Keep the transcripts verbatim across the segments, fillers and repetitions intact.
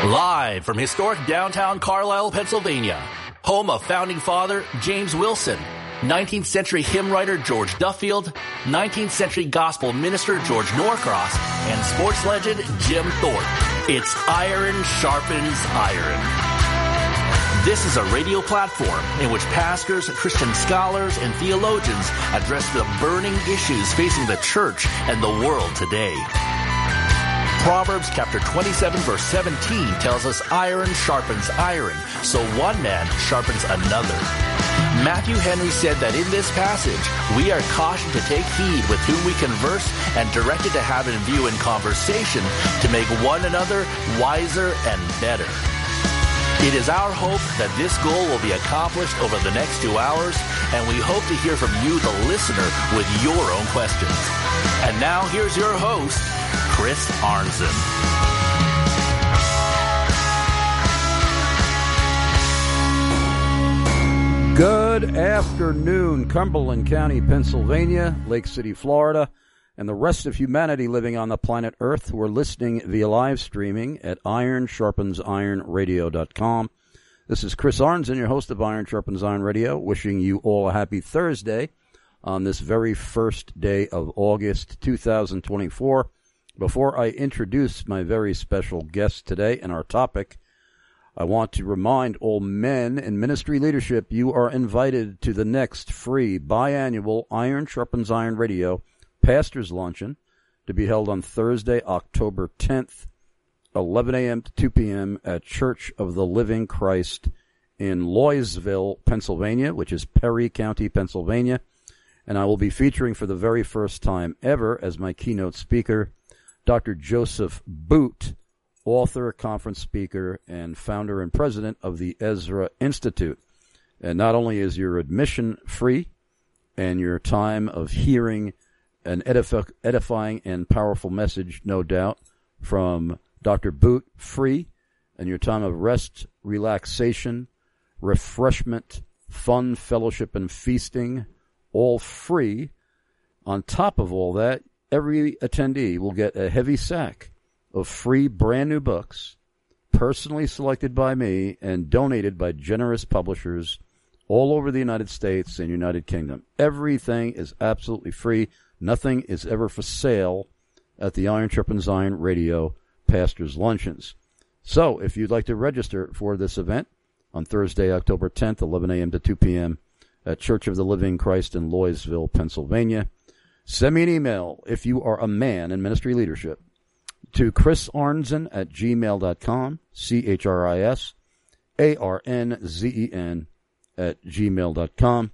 Live from historic downtown Carlisle, Pennsylvania, home of founding father James Wilson, nineteenth century hymn writer George Duffield, nineteenth century gospel minister George Norcross, and sports legend Jim Thorpe. It's Iron Sharpens Iron. This is a radio platform in which pastors, Christian scholars, and theologians address the burning issues facing the church and the world today. Proverbs chapter twenty-seven verse seventeen tells us iron sharpens iron, so one man sharpens another. Matthew Henry said that in this passage, we are cautioned to take heed with whom we converse and directed to have in view in conversation to make one another wiser and better. It is our hope that this goal will be accomplished over the next two hours, and we hope to hear from you, the listener, with your own questions. And now here's your host, Chris Arnzen. Good afternoon, Cumberland County, Pennsylvania, Lake City, Florida, and the rest of humanity living on the planet Earth who are listening via live streaming at iron sharpens iron radio dot com. This is Chris Arnzen, your host of Iron Sharpens Iron Radio, wishing you all a happy Thursday on this very first day of August two thousand twenty-four. Before I introduce my very special guest today and our topic, I want to remind all men in ministry leadership you are invited to the next free biannual Iron Sharpens Iron Radio Pastors Luncheon to be held on Thursday, October tenth, eleven a.m. to two p.m. at Church of the Living Christ in Loysville, Pennsylvania, which is Perry County, Pennsylvania. And I will be featuring for the very first time ever as my keynote speaker Doctor Joseph Boot, author, conference speaker, and founder and president of the Ezra Institute. And not only is your admission free and your time of hearing an edif- edifying and powerful message, no doubt, from Doctor Boot free, and your time of rest, relaxation, refreshment, fun, fellowship, and feasting, all free. On top of all that, every attendee will get a heavy sack of free brand new books, personally selected by me and donated by generous publishers all over the United States and United Kingdom. Everything is absolutely free. Nothing is ever for sale at the Iron Sharpens Iron Radio Pastors Luncheons. So, if you'd like to register for this event on Thursday, October tenth, eleven a.m. to two p.m. at Church of the Living Christ in Loysville, Pennsylvania, send me an email if you are a man in ministry leadership to Chris Arnzen at gmail dot com, C H R I S A R N Z E N at gmail dot com.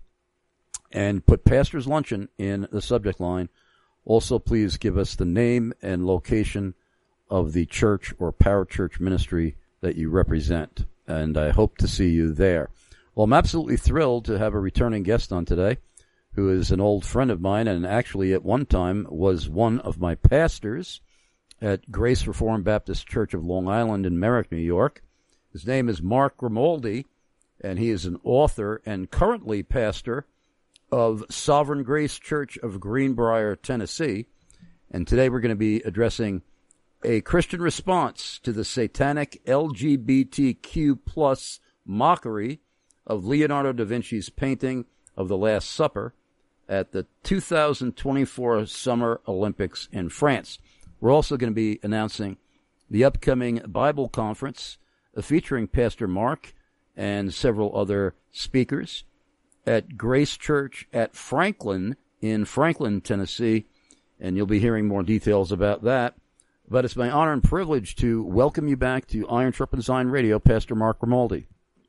And put Pastor's Luncheon in the subject line. Also, please give us the name and location of the church or parachurch ministry that you represent. And I hope to see you there. Well, I'm absolutely thrilled to have a returning guest on today, who is an old friend of mine and actually at one time was one of my pastors at Grace Reformed Baptist Church of Long Island in Merrick, New York. His name is Mark Grimaldi, and he is an author and currently pastor of Sovereign Grace Church of Greenbrier, Tennessee. And today we're going to be addressing a Christian response to the satanic L G B T Q plus mockery of Leonardo da Vinci's painting of the Last Supper at the two thousand twenty-four Summer Olympics in France. We're also going to be announcing the upcoming Bible conference uh, featuring Pastor Mark and several other speakers at Grace Church at Franklin in Franklin, Tennessee, and you'll be hearing more details about that. But it's my honor and privilege to welcome you back to Iron Sharpens Iron Radio, Pastor Mark Grimaldi.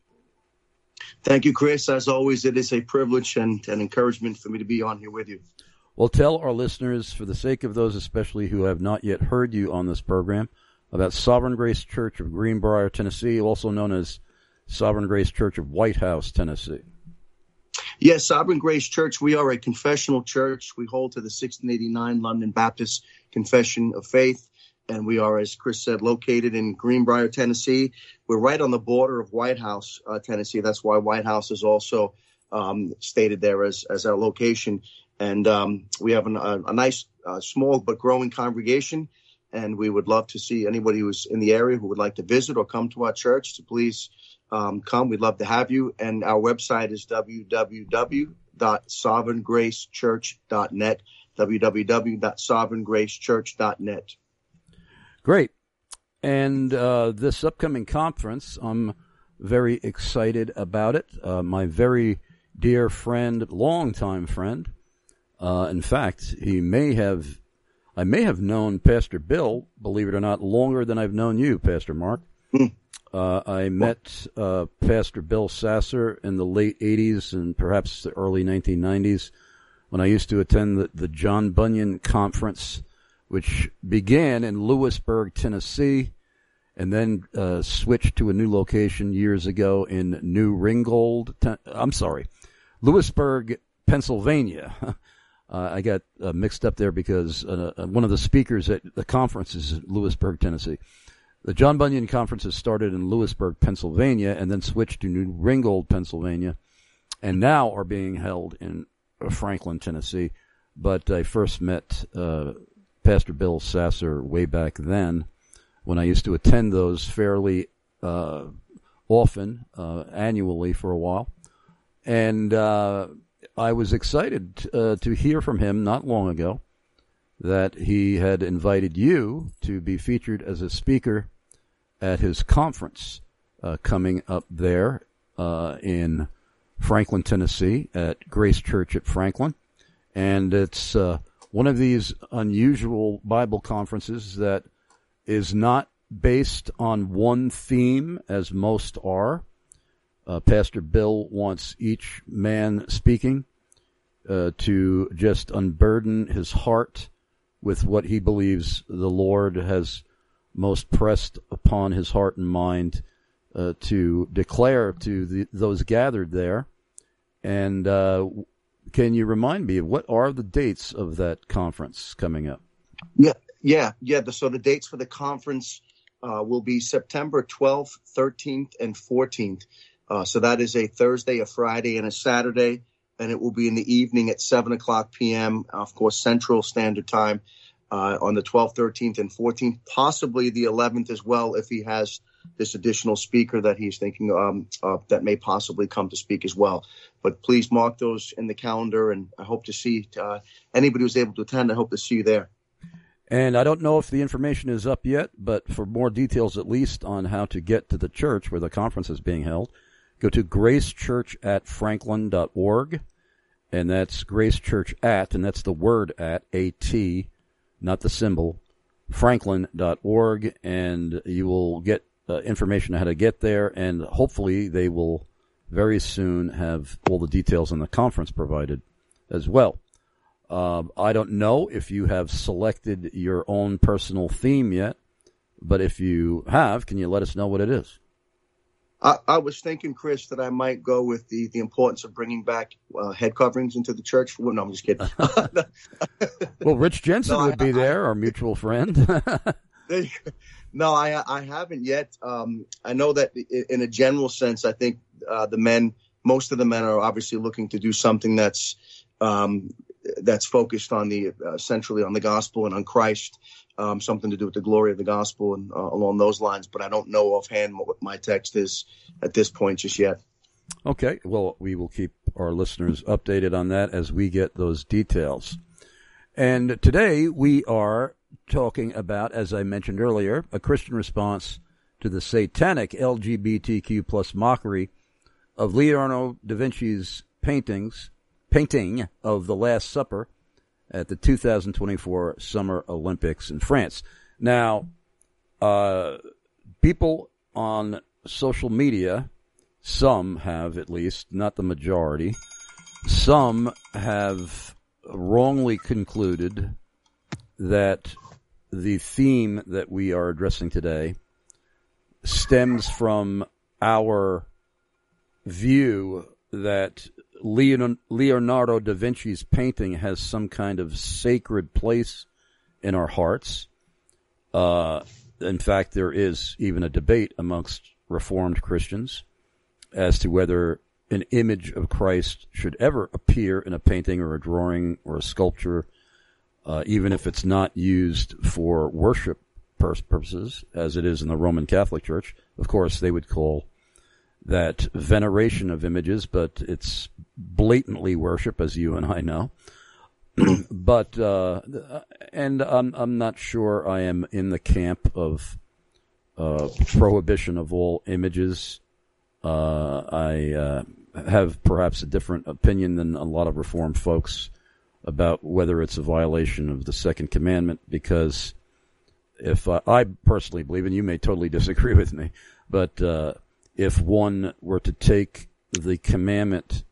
Thank you, Chris. As always, it is a privilege and an encouragement for me to be on here with you. Well, tell our listeners, for the sake of those especially who have not yet heard you on this program, about Sovereign Grace Church of Greenbrier, Tennessee, also known as Sovereign Grace Church of White House, Tennessee. Yes, Sovereign Grace Church, we are a confessional church. We hold to the sixteen eighty-nine London Baptist Confession of Faith, and we are, as Chris said, located in Greenbrier, Tennessee. We're right on the border of White House, uh, Tennessee. That's why White House is also um, stated there as, as our location. And um, we have an, a, a nice, uh, small but growing congregation. and we would love to see anybody who's in the area who would like to visit or come to our church to please um, come. We'd love to have you. And our website is w w w dot sovereign grace church dot net, w w w dot sovereign grace church dot net. Great. And uh, this upcoming conference, I'm very excited about it. Uh, my very dear friend, longtime friend, uh, in fact, he may have, I may have known Pastor Bill, believe it or not, longer than I've known you, Pastor Mark. Mm. Uh, I met uh, Pastor Bill Sasser in the late eighties and perhaps the early nineteen nineties when I used to attend the, the John Bunyan Conference, which began in Lewisburg, Tennessee, and then uh, switched to a new location years ago in New Ringgold. Ten- I'm sorry, Lewisburg, Pennsylvania. uh, I got uh, mixed up there because uh, one of the speakers at the conference is in Lewisburg, Tennessee. The John Bunyan conferences started in Lewisburg, Pennsylvania, and then switched to New Ringgold, Pennsylvania, and now are being held in Franklin, Tennessee. But I first met uh, Pastor Bill Sasser way back then when I used to attend those fairly uh, often, uh, annually for a while. And uh, I was excited uh, to hear from him not long ago that he had invited you to be featured as a speaker at his conference uh, coming up there uh, in Franklin, Tennessee, at Grace Church at Franklin. And it's uh, one of these unusual Bible conferences that is not based on one theme, as most are. Uh, Pastor Bill wants each man speaking uh, to just unburden his heart with what he believes the Lord has most pressed upon his heart and mind uh, to declare to the, those gathered there. And uh, can you remind me of what are the dates of that conference coming up? Yeah, yeah, yeah. The, so the dates for the conference uh, will be September twelfth, thirteenth, and fourteenth. Uh, so that is a Thursday, a Friday, and a Saturday. And it will be in the evening at seven o'clock p.m., of course, Central Standard Time, uh, on the twelfth, thirteenth, and fourteenth, possibly the eleventh as well, if he has this additional speaker that he's thinking um, uh, that may possibly come to speak as well. But please mark those in the calendar, and I hope to see uh, anybody who's able to attend. I hope to see you there. And I don't know if the information is up yet, but for more details, at least on how to get to the church where the conference is being held, go to grace church at franklin dot org. And that's Grace Church at, and that's the word at, A T, not the symbol, franklin dot org, and you will get uh, information on how to get there, and hopefully they will very soon have all the details on the conference provided as well. Uh, I don't know if you have selected your own personal theme yet, but if you have, can you let us know what it is? I, I was thinking, Chris, that I might go with the, the importance of bringing back uh, head coverings into the church. Well, no, I'm just kidding. Well, Rich Jensen no, would I, be there, I, our mutual friend. No, I I haven't yet. Um, I know that in a general sense, I think uh, the men, most of the men are obviously looking to do something that's um, that's focused on the uh, centrally on the gospel and on Christ. Um, something to do with the glory of the gospel and uh, along those lines, but I don't know offhand what my text is at this point just yet. Okay, well, we will keep our listeners updated on that as we get those details. And today we are talking about, as I mentioned earlier, a Christian response to the satanic L G B T Q plus mockery of Leonardo da Vinci's paintings, painting of the Last Supper at the two thousand twenty-four Summer Olympics in France. Now, uh, people on social media, some have at least, not the majority, some have wrongly concluded that the theme that we are addressing today stems from our view that Leonardo da Vinci's painting has some kind of sacred place in our hearts. Uh, in fact, there is even a debate amongst Reformed Christians as to whether an image of Christ should ever appear in a painting or a drawing or a sculpture uh, even if it's not used for worship purposes, as it is in the Roman Catholic Church. Of course, they would call that veneration of images, but it's blatantly worship, as you and I know. But uh, and I'm I'm not sure I am in the camp of uh, prohibition of all images. Uh, I uh, have perhaps a different opinion than a lot of Reformed folks about whether it's a violation of the Second Commandment, because if I, I personally believe, and you may totally disagree with me, but uh, if one were to take the commandment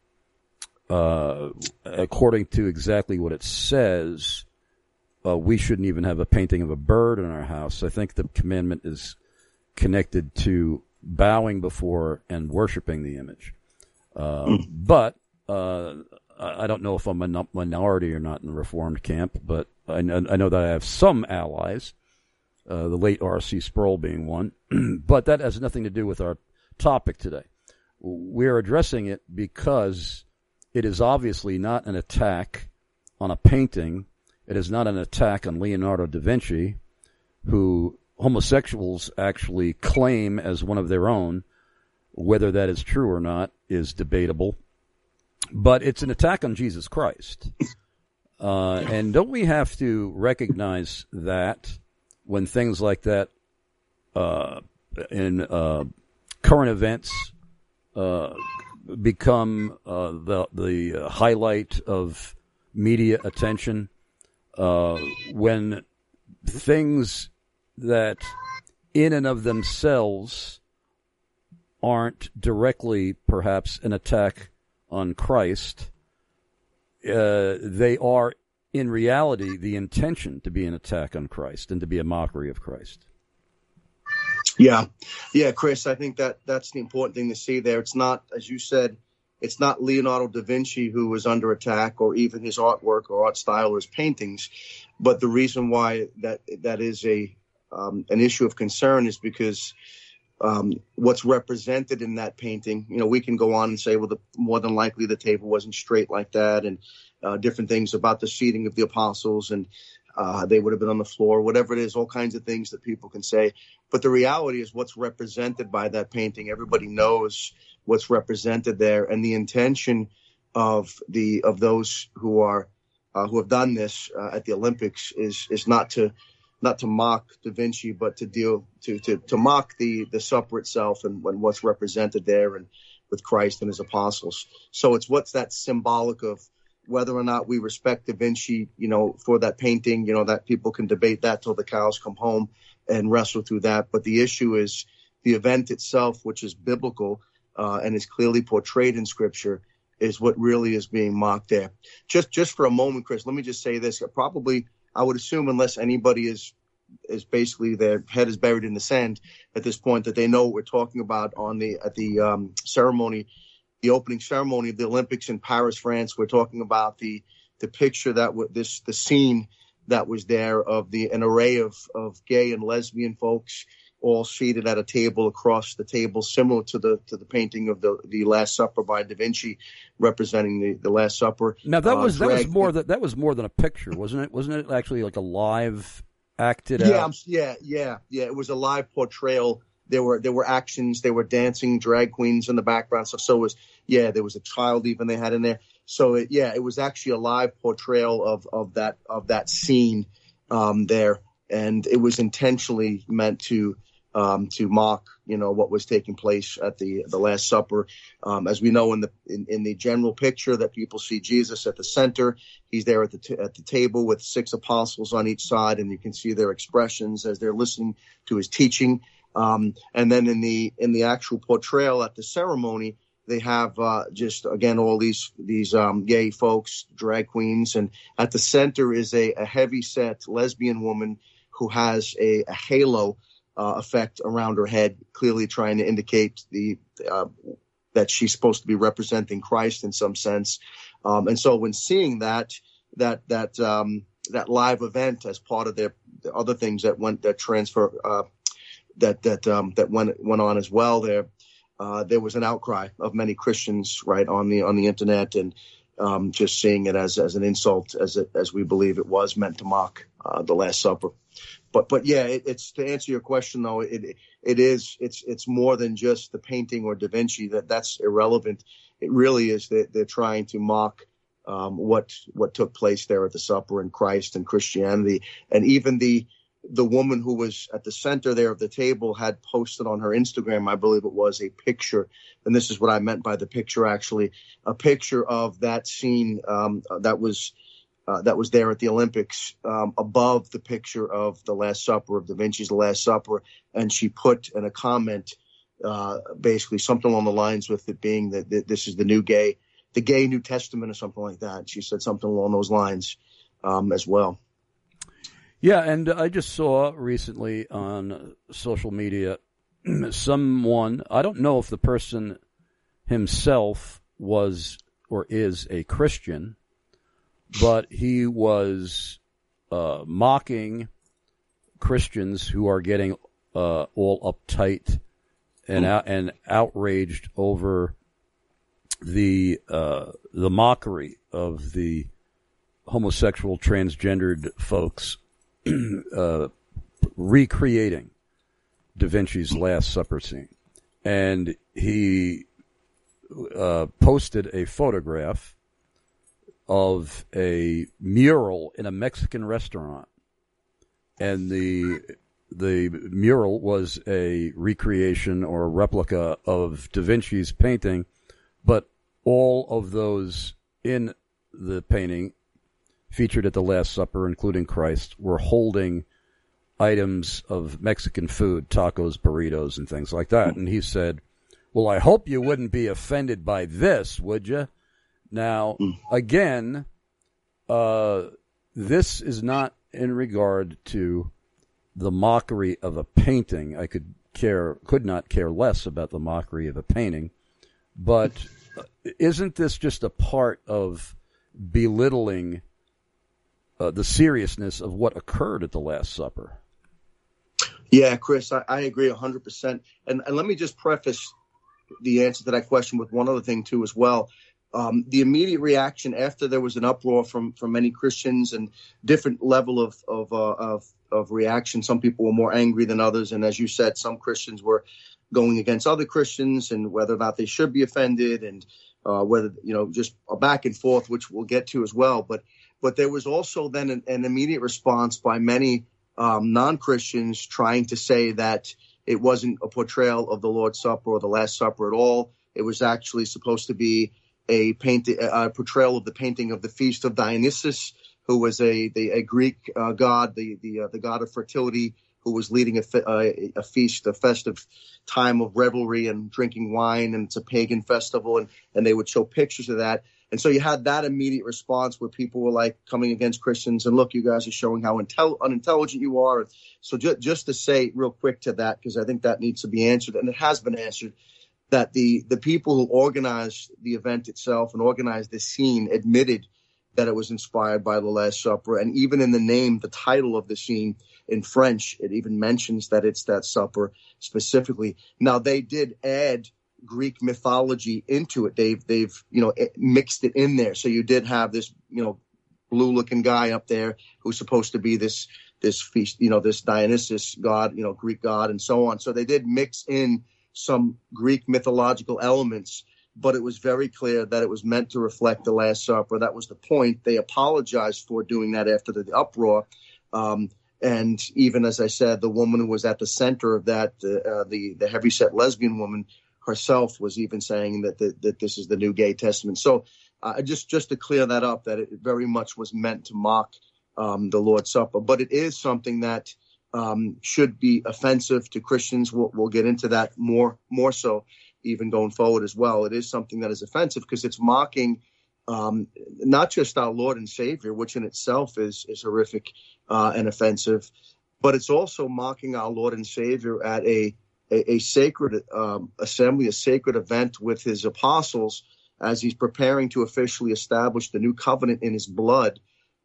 uh, according to exactly what it says, uh, we shouldn't even have a painting of a bird in our house. I think the commandment is connected to bowing before and worshiping the image. Uh, mm. But uh, I don't know if I'm a minority or not in the Reformed camp, but I know, I know that I have some allies, uh, the late R C Sproul being one. But that has nothing to do with our topic today. We're addressing it because it is obviously not an attack on a painting. It is not an attack on Leonardo da Vinci, who homosexuals actually claim as one of their own. Whether that is true or not is debatable. But it's an attack on Jesus Christ. Uh, and don't we have to recognize that when things like that uh, in uh, current events uh, become uh, the the highlight of media attention, uh, when things that in and of themselves aren't directly perhaps an attack on Christ, uh, they are in reality the intention to be an attack on Christ and to be a mockery of Christ. Yeah. Yeah, Chris, I think that that's the important thing to see there. It's not, as you said, it's not Leonardo da Vinci who was under attack, or even his artwork or art style or his paintings. But the reason why that that is a um, an issue of concern is because um, what's represented in that painting, you know, we can go on and say, well, the, more than likely the table wasn't straight like that, and uh, different things about the seating of the apostles, and uh, they would have been on the floor, whatever it is, all kinds of things that people can say. But the reality is what's represented by that painting. Everybody knows what's represented there, and the intention of the of those who are uh, who have done this uh, at the Olympics is is not to not to mock Da Vinci, but to deal to to to mock the the supper itself and, and what's represented there, and with Christ and his apostles. So it's what's that symbolic of. Whether or not we respect Da Vinci, you know, for that painting, you know, that people can debate that till the cows come home and wrestle through that. But the issue is the event itself, which is biblical uh, and is clearly portrayed in Scripture, is what really is being mocked there. Just just for a moment, Chris, let me just say this. Probably, I would assume, unless anybody is is basically their head is buried in the sand at this point, that they know what we're talking about on the at the um, ceremony. The opening ceremony of the Olympics in Paris, France. We're talking about the the picture that w- this the scene that was there of the an array of of gay and lesbian folks all seated at a table across the table, similar to the to the painting of the the Last Supper by Da Vinci, representing the, the Last Supper. Now that was uh, that was more that that was more than a picture, wasn't it? Wasn't it actually like a live acted yeah, out? Yeah, yeah, yeah. It was a live portrayal. There were there were actions, there were dancing drag queens in the background. So so was yeah, there was a child even they had in there. So it, yeah, it was actually a live portrayal of of that of that scene um, there, and it was intentionally meant to um, to mock, you know, what was taking place at the the Last Supper. Um, as we know in the in, in the general picture that people see Jesus at the center, he's there at the t- at the table with six apostles on each side, and you can see their expressions as they're listening to his teaching. Um, and then in the in the actual portrayal at the ceremony, they have uh, just, again, all these these um, gay folks, drag queens. And at the center is a, a heavy-set lesbian woman who has a, a halo uh, effect around her head, clearly trying to indicate the uh, that she's supposed to be representing Christ in some sense. Um, and so when seeing that, that that um, that live event as part of their the other things that went that transfer uh, that that um, that went went on as well. There, uh, there was an outcry of many Christians, right, on the on the internet, and um, just seeing it as as an insult, as it, as we believe it was meant to mock uh, the Last Supper. But but yeah, it, it's to answer your question though, it it is it's it's more than just the painting or Da Vinci. That that's irrelevant. It really is that they're trying to mock um, what what took place there at the supper in Christ and Christianity, and even the the woman who was at the center there of the table had posted on her Instagram, I believe it was, a picture, and this is what I meant by the picture actually, a picture of that scene um, that was. Uh, that was there at the Olympics um, above the picture of the Last Supper, of Da Vinci's The Last Supper. And she put in a comment uh, basically something along the lines with it being that, that this is the new gay, the gay New Testament or something like that. She said something along those lines um, as well. Yeah, and I just saw recently on social media someone, I don't know if the person himself was or is a Christian, but he was uh, mocking Christians who are getting uh, all uptight and out, and outraged over the uh, the mockery of the homosexual transgendered folks uh, recreating Da Vinci's Last Supper scene. And he uh, posted a photograph of a mural in a Mexican restaurant, and the the mural was a recreation or a replica of Da Vinci's painting, but all of those in the painting featured at the Last Supper, including Christ, were holding items of Mexican food, tacos, burritos, and things like that. And he said, well, I hope you wouldn't be offended by this, would you? Now, again, uh, this is not in regard to the mockery of a painting. I could care, could not care less about the mockery of a painting. But isn't this just a part of belittling uh, the seriousness of what occurred at the Last Supper? Yeah, Chris, I, I agree one hundred percent. And, and let me just preface the answer to that question with one other thing, too, as well. Um, the immediate reaction after there was an uproar from, from many Christians and different level of of, uh, of of reaction. Some people were more angry than others. And as you said, some Christians were going against other Christians and whether or not they should be offended and uh, whether, you know, just a back and forth, which we'll get to as well. But but there was also then an, an immediate response by many um, non-Christians trying to say that it wasn't a portrayal of the Lord's Supper or the Last Supper at all. It was actually supposed to be a paint, a portrayal of the painting of the feast of Dionysus, who was a the, a Greek uh, god, the the uh, the god of fertility, who was leading a, a, a feast, a festive time of revelry and drinking wine, and it's a pagan festival, and and they would show pictures of that. And so you had that immediate response where people were like coming against Christians and look, you guys are showing how intel- unintelligent you are. So ju- just to say real quick to that, because I think that needs to be answered, and it has been answered, that the, the people who organized the event itself and organized this scene admitted that it was inspired by the Last Supper. And even in the name, the title of the scene in French, it even mentions that it's that supper specifically. Now, they did add Greek mythology into it. They've, they've, you know, mixed it in there. So you did have this, you know, blue looking guy up there who's supposed to be this, this feast, you know, this Dionysus god, you know, Greek god and so on. So they did mix in some Greek mythological elements, but it was very clear that it was meant to reflect the Last Supper. That was the point. They apologized for doing that after the uproar. Um, and even, as I said, the woman who was at the center of that, uh, the, the heavyset lesbian woman herself was even saying that, the, that this is the new gay testament. So uh, just, just to clear that up, that it very much was meant to mock um, the Lord's Supper. But it is something that um, should be offensive to Christians. We'll, we'll get into that more, more so even going forward as well. It is something that is offensive because it's mocking um, not just our Lord and Savior, which in itself is, is horrific uh, and offensive, but it's also mocking our Lord and Savior at a, a, a sacred um, assembly, a sacred event with his apostles as he's preparing to officially establish the new covenant in his blood.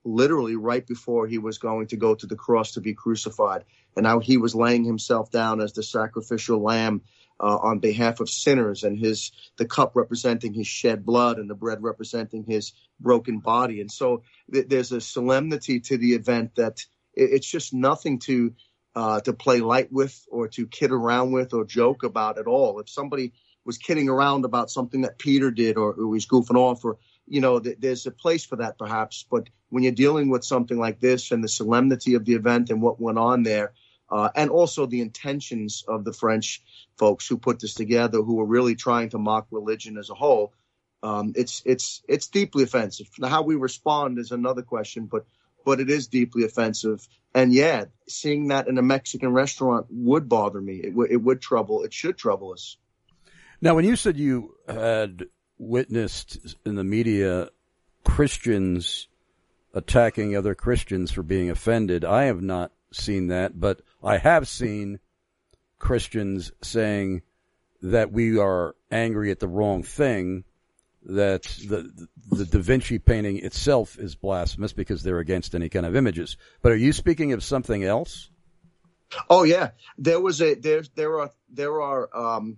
literally right before he was going to go to the cross to be crucified. And now he was laying himself down as the sacrificial lamb uh, on behalf of sinners, and his the cup representing his shed blood and the bread representing his broken body. And so th- there's a solemnity to the event that it- it's just nothing to uh, to play light with or to kid around with or joke about at all. If somebody was kidding around about something that Peter did, or, or was goofing off, or you know, th- there's a place for that perhaps. But when you're dealing with something like this and the solemnity of the event and what went on there, uh, and also the intentions of the French folks who put this together, who were really trying to mock religion as a whole, um, it's it's it's deeply offensive. Now, how we respond is another question, but but it is deeply offensive. And yeah, seeing that in a Mexican restaurant would bother me. It, w- it would trouble. It should trouble us. Now, when you said you had witnessed in the media Christians attacking other Christians for being offended, I have not seen that, but I have seen Christians saying that we are angry at the wrong thing, that the the Da Vinci painting itself is blasphemous because they're against any kind of images. But are you speaking of something else? Oh yeah, there was a there there are there are um,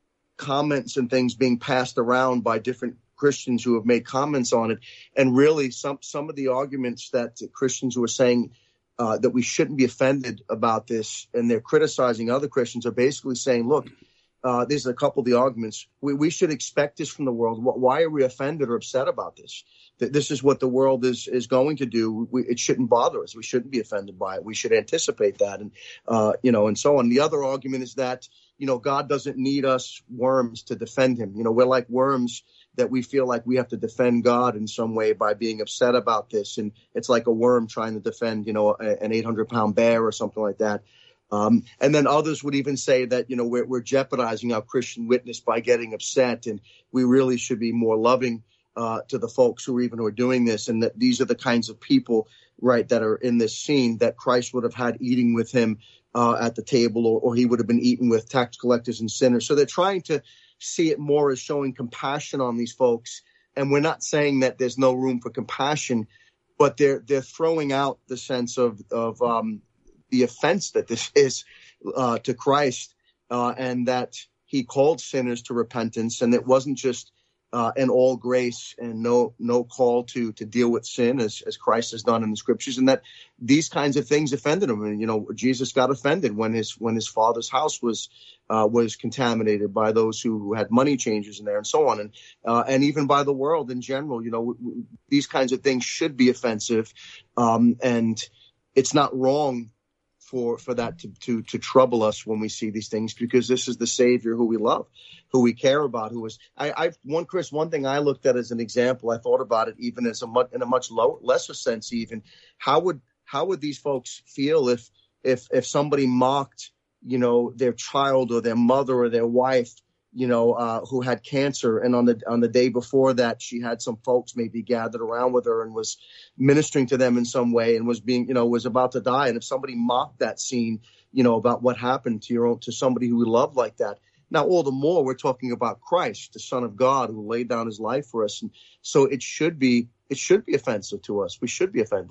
comments and things being passed around by different Christians who have made comments on it, and really some some of the arguments that Christians who are saying uh, that we shouldn't be offended about this, and they're criticizing other Christians, are basically saying, look, uh, there's a couple of the arguments. We, we should expect this from the world. Why are we offended or upset about this? That this is what the world is is going to do. We, it shouldn't bother us. We shouldn't be offended by it. We should anticipate that, and uh, you know, and so on. The other argument is that, you know, God doesn't need us worms to defend him. You know, we're like worms that we feel like we have to defend God in some way by being upset about this. And it's like a worm trying to defend, you know, a, an eight hundred pound bear or something like that. Um, and then others would even say that, you know, we're, we're jeopardizing our Christian witness by getting upset, and we really should be more loving uh, to the folks who are even who are doing this. And that these are the kinds of people, right, that are in this scene that Christ would have had eating with him uh, at the table, or, or he would have been eating with tax collectors and sinners. So they're trying to see it more as showing compassion on these folks. And we're not saying that there's no room for compassion, but they're they're throwing out the sense of of um, the offense that this is uh, to Christ, uh, and that he called sinners to repentance, and it wasn't just uh, an all grace and no no call to to deal with sin as as Christ has done in the scriptures, and that these kinds of things offended him. And you know, Jesus got offended when his when his father's house was uh, was contaminated by those who, who had money changers in there, and so on, and uh, and even by the world in general. You know, w- w- these kinds of things should be offensive, um, and it's not wrong for for that to, to to trouble us when we see these things, because this is the Savior who we love, who we care about, who is I, I one Chris one thing I looked at as an example. I thought about it even as a much in a much low, lesser sense. Even how would how would these folks feel if if if somebody mocked, you know, their child or their mother or their wife, you know, uh, who had cancer, and on the on the day before that, she had some folks maybe gathered around with her and was ministering to them in some way, and was being, you know, was about to die. And if somebody mocked that scene, you know, about what happened to your own, to somebody who we love like that, now all the more we're talking about Christ, the Son of God, who laid down his life for us, and so it should be it should be offensive to us. We should be offended.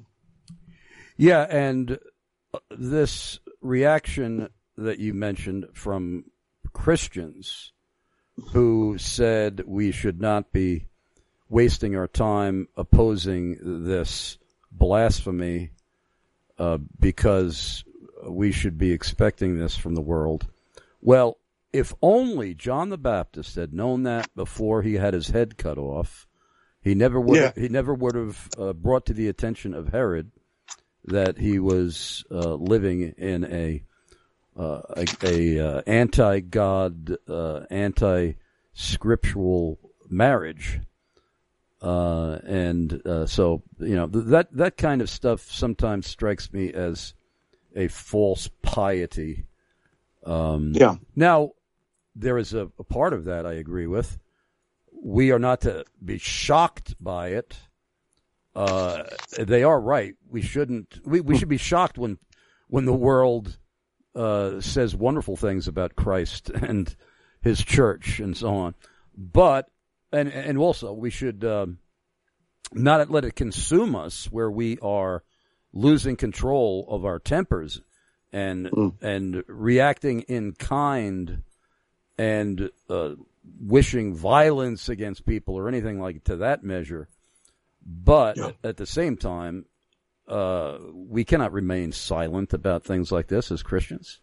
Yeah, and this reaction that you mentioned from Christians who said we should not be wasting our time opposing this blasphemy uh, because we should be expecting this from the world. Well, if only John the Baptist had known that before he had his head cut off, he never would yeah. he never would have uh, brought to the attention of Herod that he was uh, living in a Uh, a, a uh, anti-God, uh, anti-scriptural marriage, uh, and uh, so you know th- that that kind of stuff sometimes strikes me as a false piety. Um, yeah. Now, there is a, a part of that I agree with. We are not to be shocked by it. Uh, they are right. We shouldn't. We we should be shocked when when the world Uh, says wonderful things about Christ and his church and so on. But, and and also we should um, not let it consume us where we are losing control of our tempers and mm. and reacting in kind and uh, wishing violence against people or anything like to that measure. But yeah. at the same time, uh, we cannot remain silent about things like this as Christians.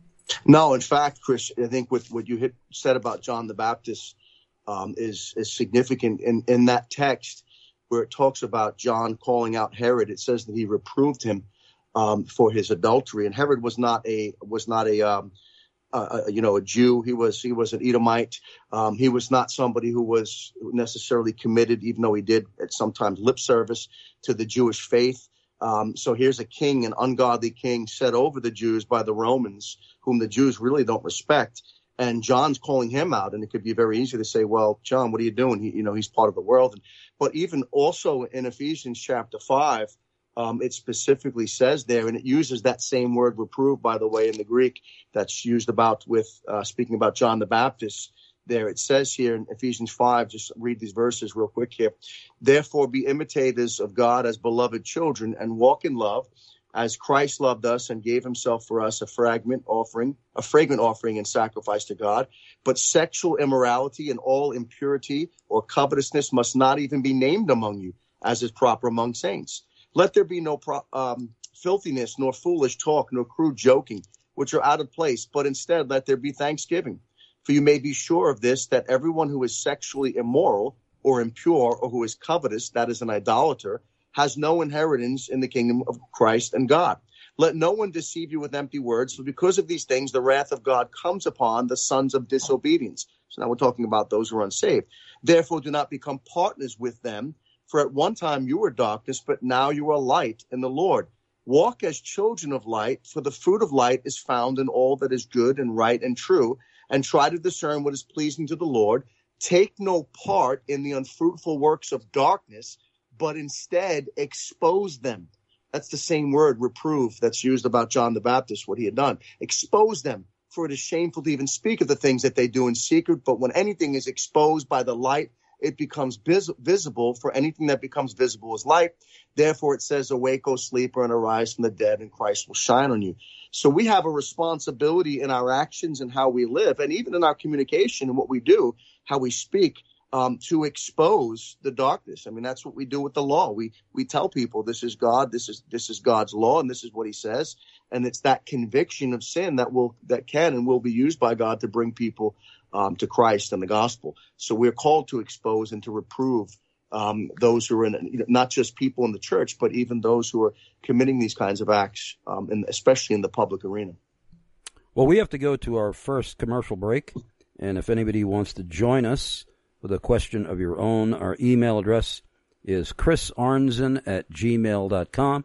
No, in fact, Chris, I think with what you hit, said about John the Baptist um, is is significant in, in that text where it talks about John calling out Herod. It says that he reproved him um, for his adultery, and Herod was not a was not a um, uh, you know a Jew. He was he was an Edomite. Um, he was not somebody who was necessarily committed, even though he did at sometimes lip service to the Jewish faith. Um, so here's a king, an ungodly king, set over the Jews by the Romans, whom the Jews really don't respect. And John's calling him out. And it could be very easy to say, well, John, what are you doing? He, you know, he's part of the world. And, but even also in Ephesians chapter five, um, it specifically says there, and it uses that same word reprove, by the way, in the Greek that's used about with uh, speaking about John the Baptist. There it says here in Ephesians five, just read these verses real quick here. Therefore, be imitators of God as beloved children and walk in love as Christ loved us and gave himself for us a fragment offering, a fragrant offering and sacrifice to God. But sexual immorality and all impurity or covetousness must not even be named among you, as is proper among saints. Let there be no pro- um, filthiness, nor foolish talk, nor crude joking, which are out of place, but instead let there be thanksgiving. For you may be sure of this, that everyone who is sexually immoral or impure or who is covetous, that is an idolater, has no inheritance in the kingdom of Christ and God. Let no one deceive you with empty words, for because of these things the wrath of God comes upon the sons of disobedience. So now we're talking about those who are unsaved. Therefore do not become partners with them, for at one time you were darkness, but now you are light in the Lord. Walk as children of light, for the fruit of light is found in all that is good and right and true, and try to discern what is pleasing to the Lord. Take no part in the unfruitful works of darkness, but instead expose them. That's the same word, reprove, that's used about John the Baptist, what he had done. Expose them, for it is shameful to even speak of the things that they do in secret. But when anything is exposed by the light, it becomes vis- visible, for anything that becomes visible is light. Therefore it says, awake, O sleeper, and arise from the dead, and Christ will shine on you. So we have a responsibility in our actions and how we live, and even in our communication and what we do, how we speak, um, to expose the darkness. I mean, that's what we do with the law. We we tell people this is God, this is this is God's law, and this is what he says. And it's that conviction of sin that will that can and will be used by God to bring people um, to Christ and the gospel. So we're called to expose and to reprove Um, those who are in, you know, not just people in the church, but even those who are committing these kinds of acts, um, and especially in the public arena. Well, we have to go to our first commercial break, and if anybody wants to join us with a question of your own, our email address is chris arnzen at gmail dot com,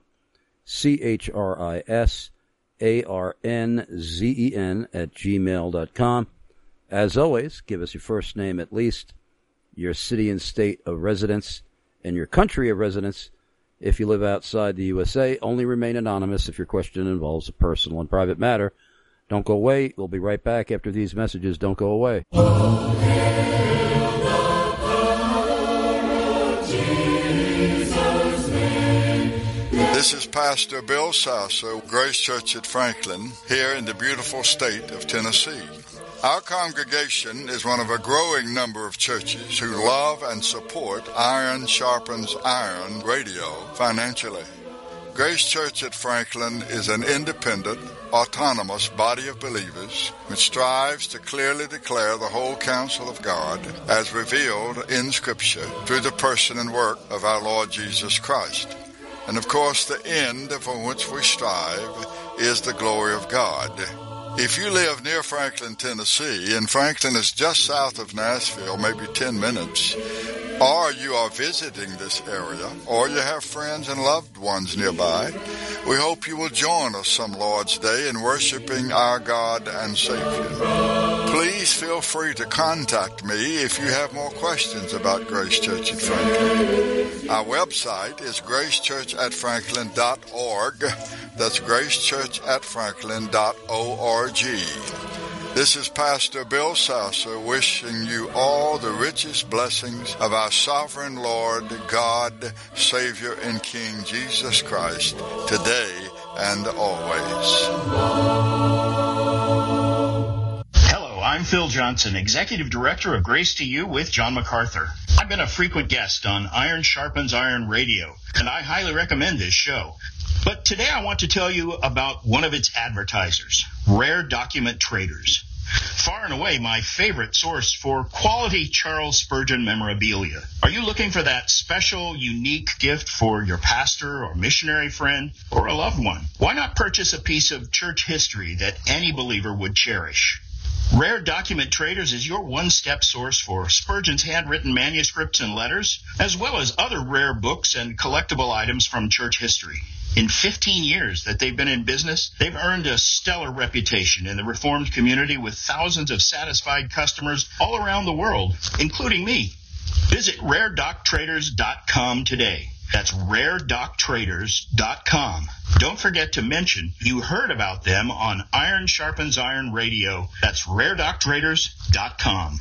C H R I S A R N Z E N at gmail dot com. As always, give us your first name at least, your city and state of residence, and your country of residence. If you live outside the U S A, only remain anonymous if your question involves a personal and private matter. Don't go away. We'll be right back after these messages. Don't go away. This is Pastor Bill Sasso, Grace Church at Franklin, here in the beautiful state of Tennessee. Our congregation is one of a growing number of churches who love and support Iron Sharpens Iron radio financially. Grace Church at Franklin is an independent, autonomous body of believers which strives to clearly declare the whole counsel of God as revealed in Scripture through the person and work of our Lord Jesus Christ. And of course, the end for which we strive is the glory of God. If you live near Franklin, Tennessee, and Franklin is just south of Nashville, maybe ten minutes, or you are visiting this area, or you have friends and loved ones nearby, we hope you will join us some Lord's Day in worshiping our God and Savior. Please feel free to contact me if you have more questions about Grace Church at Franklin. Our website is grace church at franklin dot org. That's grace church at franklin dot org. This is Pastor Bill Sasser wishing you all the richest blessings of our sovereign Lord, God, Savior, and King Jesus Christ, today and always. Hello, I'm Phil Johnson, Executive Director of Grace to You with John MacArthur. I've been a frequent guest on Iron Sharpens Iron Radio, and I highly recommend this show. But today I want to tell you about one of its advertisers, Rare Document Traders. Far and away my favorite source for quality Charles Spurgeon memorabilia. Are you looking for that special, unique gift for your pastor or missionary friend or a loved one? Why not purchase a piece of church history that any believer would cherish? Rare Document Traders is your one-step source for Spurgeon's handwritten manuscripts and letters, as well as other rare books and collectible items from church history. In fifteen years that they've been in business, they've earned a stellar reputation in the Reformed community with thousands of satisfied customers all around the world, including me. Visit rare doc traders dot com today. That's rare doc traders dot com. Don't forget to mention you heard about them on Iron Sharpens Iron Radio. That's rare doc traders dot com.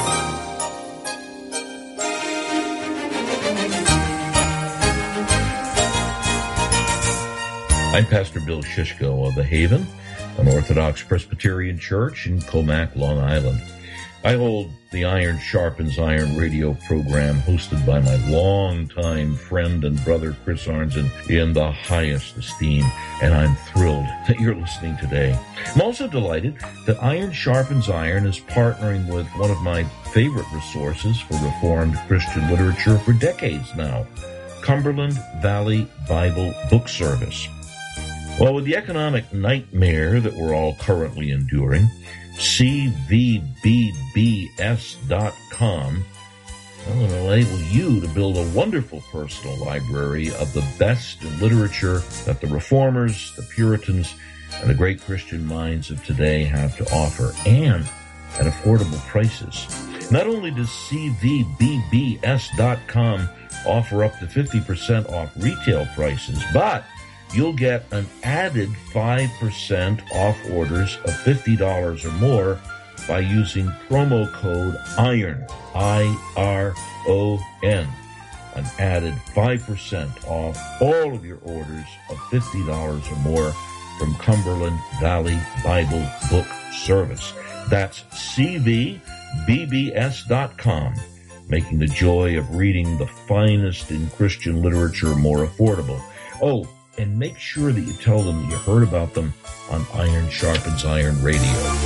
I'm Pastor Bill Shishko of The Haven, an Orthodox Presbyterian church in Comac, Long Island. I hold the Iron Sharpens Iron radio program hosted by my longtime friend and brother Chris Arnzen in the highest esteem, and I'm thrilled that you're listening today. I'm also delighted that Iron Sharpens Iron is partnering with one of my favorite resources for Reformed Christian literature for decades now, Cumberland Valley Bible Book Service. Well, with the economic nightmare that we're all currently enduring, C V B B S dot com will enable you to build a wonderful personal library of the best in literature that the Reformers, the Puritans, and the great Christian minds of today have to offer, and at affordable prices. Not only does C V B B S dot com offer up to fifty percent off retail prices, but you'll get an added five percent off orders of fifty dollars or more by using promo code IRON, I R O N. An added five percent off all of your orders of fifty dollars or more from Cumberland Valley Bible Book Service. That's C V B B S dot com, making the joy of reading the finest in Christian literature more affordable. Oh, and make sure that you tell them that you heard about them on Iron Sharpens Iron Radio.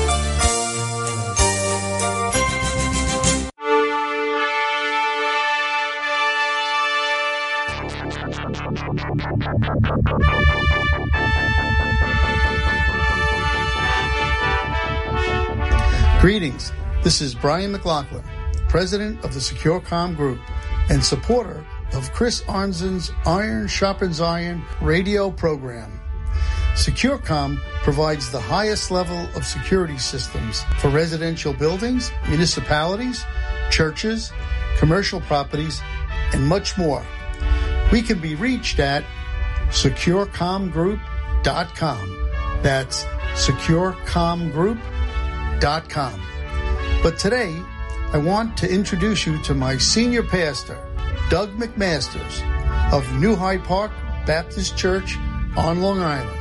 Greetings. This is Brian McLaughlin, president of the Secure Comm Group and supporter of Chris Arnzen's Iron Sharpens Iron radio program. SecureCom provides the highest level of security systems for residential buildings, municipalities, churches, commercial properties, and much more. We can be reached at secure comm group dot com. That's secure comm group dot com. But today, I want to introduce you to my senior pastor, Doug McMasters of New Hyde Park Baptist Church on Long Island.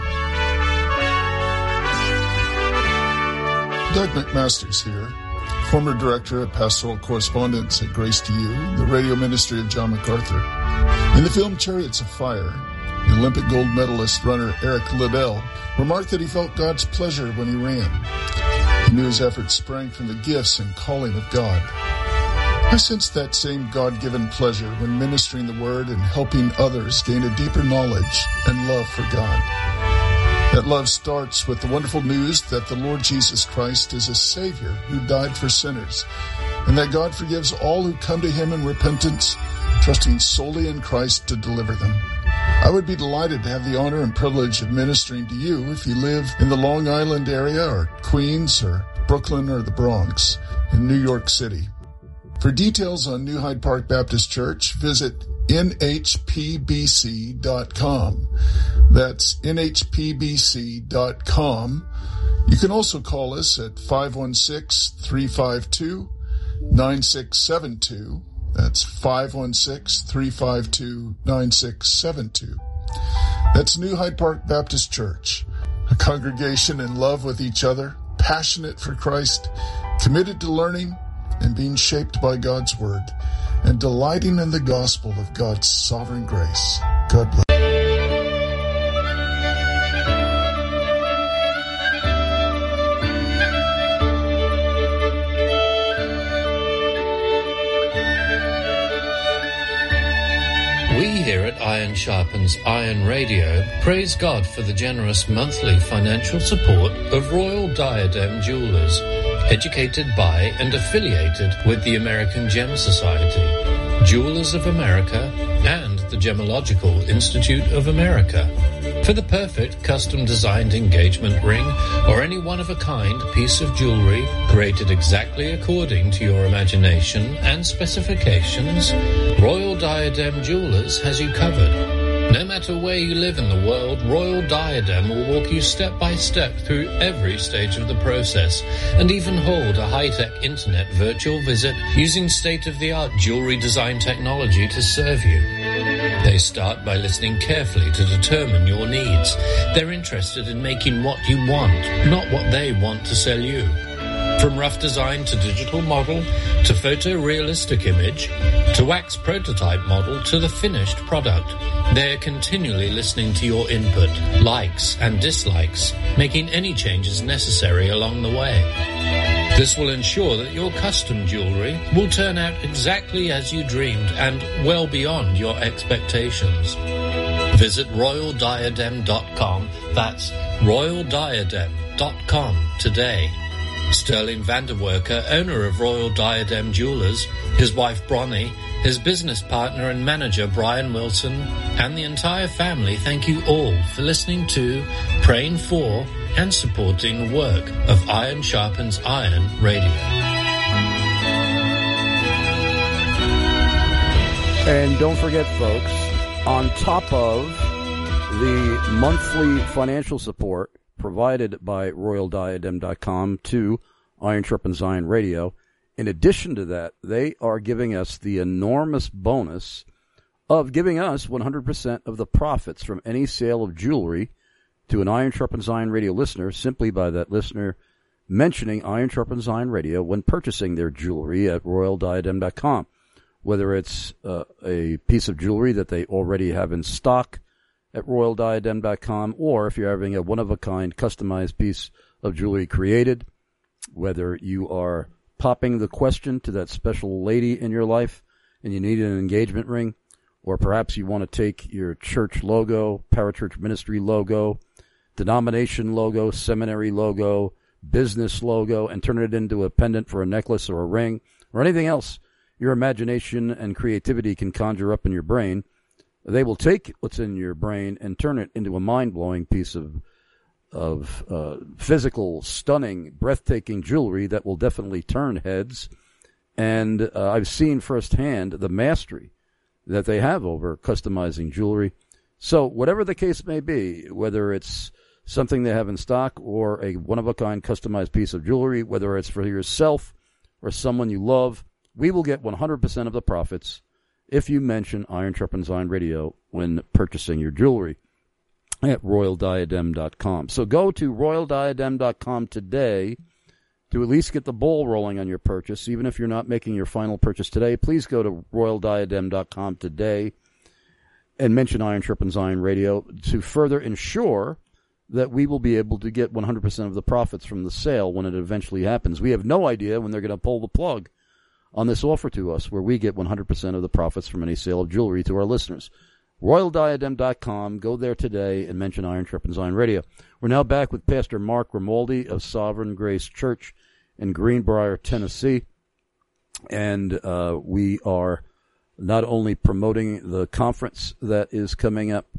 Doug McMasters here, former director of pastoral correspondence at Grace to You, the radio ministry of John MacArthur. In the film Chariots of Fire, the Olympic gold medalist runner Eric Liddell remarked that he felt God's pleasure when he ran. He knew his efforts sprang from the gifts and calling of God. I sense that same God-given pleasure when ministering the Word and helping others gain a deeper knowledge and love for God. That love starts with the wonderful news that the Lord Jesus Christ is a Savior who died for sinners, and that God forgives all who come to Him in repentance, trusting solely in Christ to deliver them. I would be delighted to have the honor and privilege of ministering to you if you live in the Long Island area or Queens or Brooklyn or the Bronx in New York City. For details on New Hyde Park Baptist Church, visit N H P B C dot com. That's N H P B C dot com. You can also call us at five one six, three five two, nine six seven two. That's five one six, three five two, nine six seven two. That's New Hyde Park Baptist Church, a congregation in love with each other, passionate for Christ, committed to learning and being shaped by God's Word, and delighting in the gospel of God's sovereign grace. God bless. Here at Iron Sharpens Iron Radio, praise God for the generous monthly financial support of Royal Diadem Jewelers, educated by and affiliated with the American Gem Society, Jewelers of America, and the Gemological Institute of America. For the perfect custom-designed engagement ring or any one-of-a-kind piece of jewelry created exactly according to your imagination and specifications, Royal Diadem Jewelers has you covered. No matter where you live in the world, Royal Diadem will walk you step by step through every stage of the process and even hold a high-tech internet virtual visit using state-of-the-art jewelry design technology to serve you. They start by listening carefully to determine your needs. They're interested in making what you want, not what they want to sell you. From rough design to digital model, to photorealistic image, to wax prototype model, to the finished product, they're continually listening to your input, likes and dislikes, making any changes necessary along the way. This will ensure that your custom jewelry will turn out exactly as you dreamed and well beyond your expectations. Visit royal diadem dot com. That's royal diadem dot com today. Sterling Vanderwerker, owner of Royal Diadem Jewelers, his wife Bronnie, his business partner and manager Brian Wilson, and the entire family thank you all for listening to, praying for, and supporting the work of Iron Sharpens Iron Radio. And don't forget, folks, on top of the monthly financial support provided by royal diadem dot com to Iron Sharpens Iron Radio, in addition to that, they are giving us the enormous bonus of giving us one hundred percent of the profits from any sale of jewelry to an Iron Sharpens Iron Radio listener simply by that listener mentioning Iron Sharpens Iron Radio when purchasing their jewelry at royal diadem dot com, whether it's uh, a piece of jewelry that they already have in stock at royal diadem dot com, or if you're having a one-of-a-kind customized piece of jewelry created, whether you are popping the question to that special lady in your life and you need an engagement ring, or perhaps you want to take your church logo, parachurch ministry logo, denomination logo, seminary logo, business logo, and turn it into a pendant for a necklace or a ring, or anything else your imagination and creativity can conjure up in your brain. They will take what's in your brain and turn it into a mind-blowing piece of of uh, physical, stunning, breathtaking jewelry that will definitely turn heads. And uh, I've seen firsthand the mastery that they have over customizing jewelry. So whatever the case may be, whether it's something they have in stock or a one-of-a-kind customized piece of jewelry, whether it's for yourself or someone you love, we will get one hundred percent of the profits if you mention Iron Sharpens Iron Radio when purchasing your jewelry at royal diadem dot com. So go to royal diadem dot com today to at least get the ball rolling on your purchase. Even if you're not making your final purchase today, please go to royal diadem dot com today and mention Iron Sharpens Iron Radio to further ensure that we will be able to get one hundred percent of the profits from the sale when it eventually happens. We have no idea when they're going to pull the plug on this offer to us, where we get one hundred percent of the profits from any sale of jewelry to our listeners. royal diadem dot com. Go there today and mention Iron Sharpens Iron Radio. We're now back with Pastor Mark Grimaldi of Sovereign Grace Church in Greenbrier, Tennessee. And uh, we are not only promoting the conference that is coming up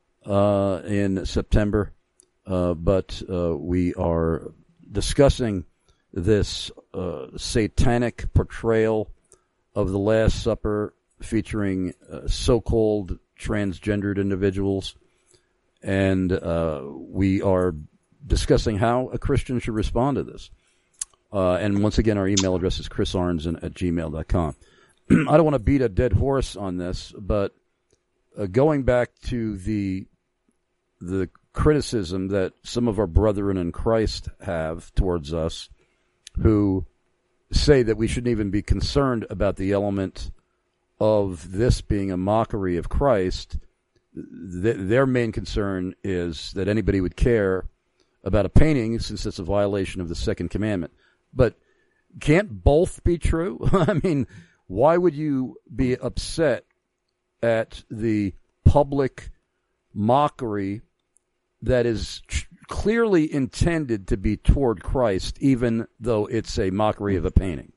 uh, in September, uh, but uh, we are discussing this uh, satanic portrayal of the Last Supper featuring uh, so-called transgendered individuals. And uh, we are discussing how a Christian should respond to this. Uh, and once again, our email address is chris arnzen at gmail dot com. I don't want to beat a dead horse on this, but uh, going back to the the criticism that some of our brethren in Christ have towards us, who say that we shouldn't even be concerned about the element of this being a mockery of Christ. Th- their main concern is that anybody would care about a painting since it's a violation of the second commandment. But can't both be true? I mean, why would you be upset at the public mockery that is tr- clearly intended to be toward Christ, even though it's a mockery of a painting?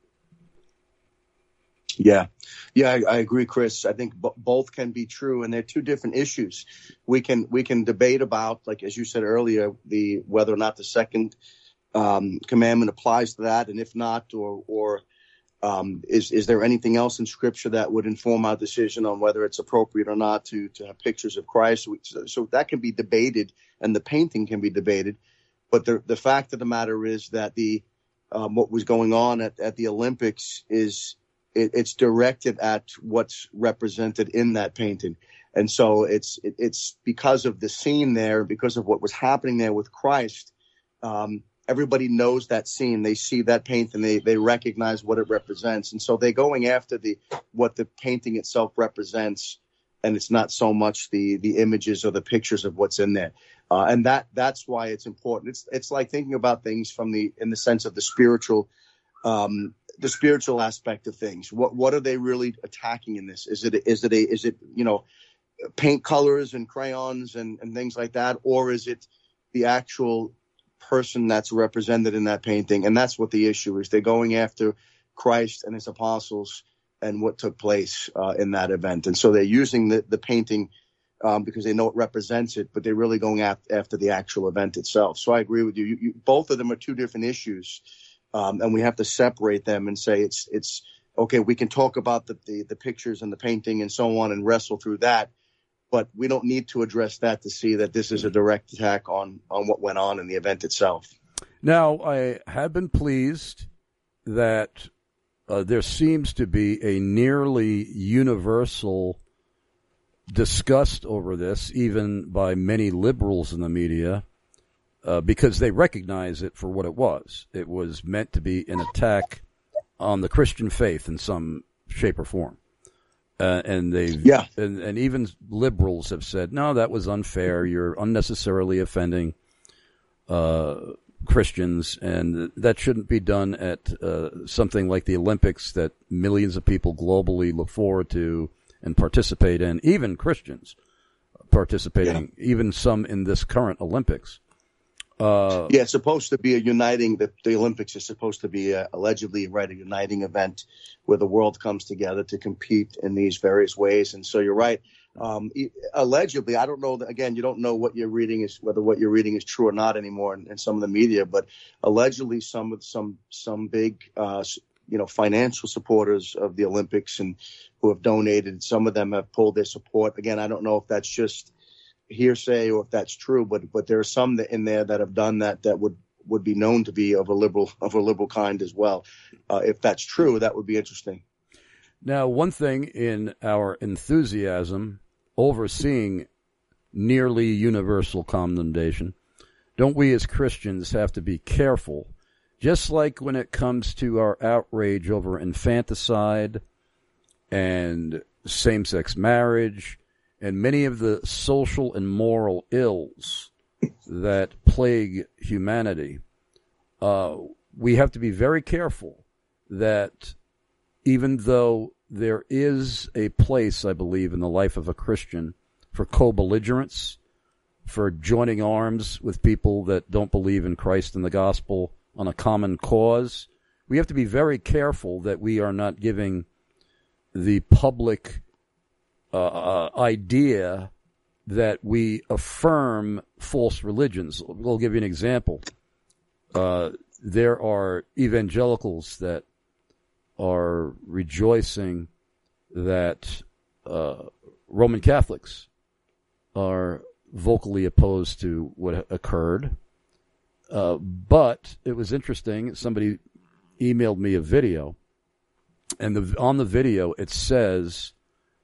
Yeah, yeah, I, I agree, Chris. I think b- both can be true, and they're two different issues. We can we can debate about, like as you said earlier, the whether or not the second um, commandment applies to that, and if not, or or um, is is there anything else in Scripture that would inform our decision on whether it's appropriate or not to to have pictures of Christ? So, so that can be debated, and the painting can be debated. But the the fact of the matter is that the um, what was going on at, at the Olympics is. It, it's directed at what's represented in that painting. And so it's it, it's because of the scene there, because of what was happening there with Christ. Um, everybody knows that scene. They see that painting. They they recognize what it represents. And so they're going after the what the painting itself represents. And it's not so much the the images or the pictures of what's in there. Uh, and that that's why it's important. It's it's like thinking about things from the in the sense of the spiritual um the spiritual aspect of things. What what are they really attacking in this? Is it is it a is it you know paint colors and crayons and, and things like that, or is it the actual person that's represented in that painting? And that's what the issue is. They're going after Christ and his apostles and what took place uh, in that event. And so they're using the the painting um, because they know it represents it, but they're really going after, after the actual event itself. So I agree with you. You, you both of them are two different issues. Um, and we have to separate them and say it's it's okay. We can talk about the, the the pictures and the painting and so on and wrestle through that, but we don't need to address that to see that this is a direct attack on on what went on in the event itself. Now, I have been pleased that uh, there seems to be a nearly universal disgust over this, even by many liberals in the media. Uh, because they recognize it for what it was. It was meant to be an attack on the Christian faith in some shape or form. Uh, and they, yeah. and, and even liberals have said, no, that was unfair. You're unnecessarily offending uh, Christians, and that shouldn't be done at uh, something like the Olympics that millions of people globally look forward to and participate in, even Christians participating, yeah. even some in this current Olympics. Uh, yeah, it's supposed to be a uniting, the, the Olympics is supposed to be a, allegedly, right, a uniting event where the world comes together to compete in these various ways. And so you're right. Um, allegedly, I don't know, that, again, you don't know what you're reading is, whether what you're reading is true or not anymore in, in some of the media, but allegedly some of some, some big, uh, you know, financial supporters of the Olympics and who have donated, some of them have pulled their support. Again, I don't know if that's just hearsay or if that's true, but but there are some that in there that have done that that would would be known to be of a liberal of a liberal kind as well. Uh, if that's true, that would be interesting. Now, one thing in our enthusiasm overseeing nearly universal condemnation, don't we as Christians have to be careful? Just like when it comes to our outrage over infanticide and same-sex marriage and many of the social and moral ills that plague humanity, uh, we have to be very careful that even though there is a place, I believe, in the life of a Christian for co-belligerence, for joining arms with people that don't believe in Christ and the gospel on a common cause, we have to be very careful that we are not giving the public Uh, idea that we affirm false religions. We'll give you an example. Uh, there are evangelicals that are rejoicing that uh, Roman Catholics are vocally opposed to what occurred, Uh, but it was interesting. Somebody emailed me a video, and the, on the video it says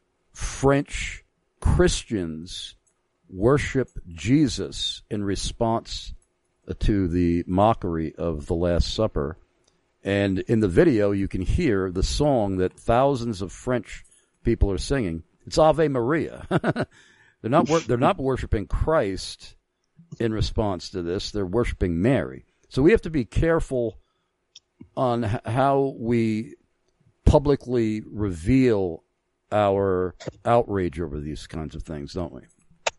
French Christians worship Jesus in response to the mockery of the Last Supper. And in the video, you can hear the song that thousands of French people are singing. It's Ave Maria. they're not wor- they're not worshiping Christ in response to this. They're worshiping Mary. So we have to be careful on h- how we publicly reveal our outrage over these kinds of things, don't we?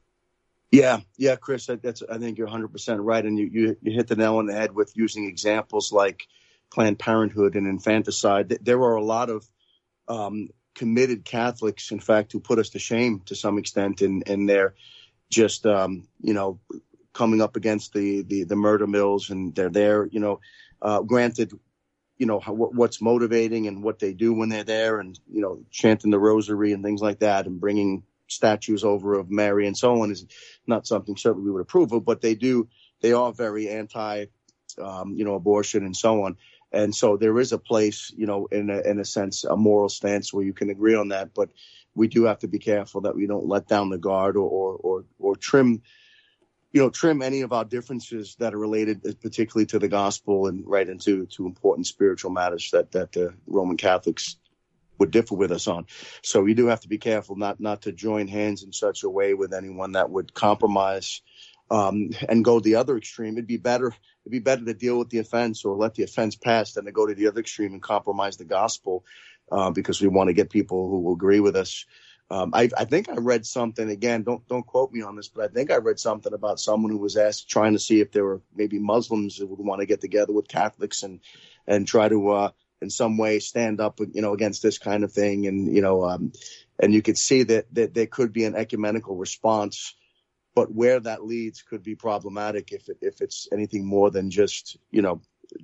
Yeah, yeah, Chris, that, that's I think you're one hundred percent right, and you, you you hit the nail on the head with using examples like Planned Parenthood and infanticide. There are a lot of um, committed Catholics, in fact, who put us to shame to some extent, and and they're just um, you know coming up against the, the the murder mills, and they're there. You know, uh, granted, you know how, what's motivating and what they do when they're there, and you know chanting the rosary and things like that, and bringing statues over of Mary and so on is not something certainly we would approve of, but they do, they are very anti, um, you know, abortion and so on. And so there is a place, you know, in a, in a sense, a moral stance where you can agree on that, but we do have to be careful that we don't let down the guard or, or, or, or trim, you know, trim any of our differences that are related particularly to the gospel and right into to important spiritual matters that, that uh, Roman Catholics would differ with us on. So we do have to be careful not not to join hands in such a way with anyone that would compromise um, and go the other extreme. It'd be better it'd be better to deal with the offense or let the offense pass than to go to the other extreme and compromise the gospel uh, because we want to get people who will agree with us. Um, I, I think I read something, again, don't don't quote me on this, but I think I read something about someone who was asked, trying to see if there were maybe Muslims who would want to get together with Catholics and and try to uh, in some way stand up, you know, against this kind of thing. And, you know, um, and you could see that, that there could be an ecumenical response, but where that leads could be problematic if it, if it's anything more than just, you know,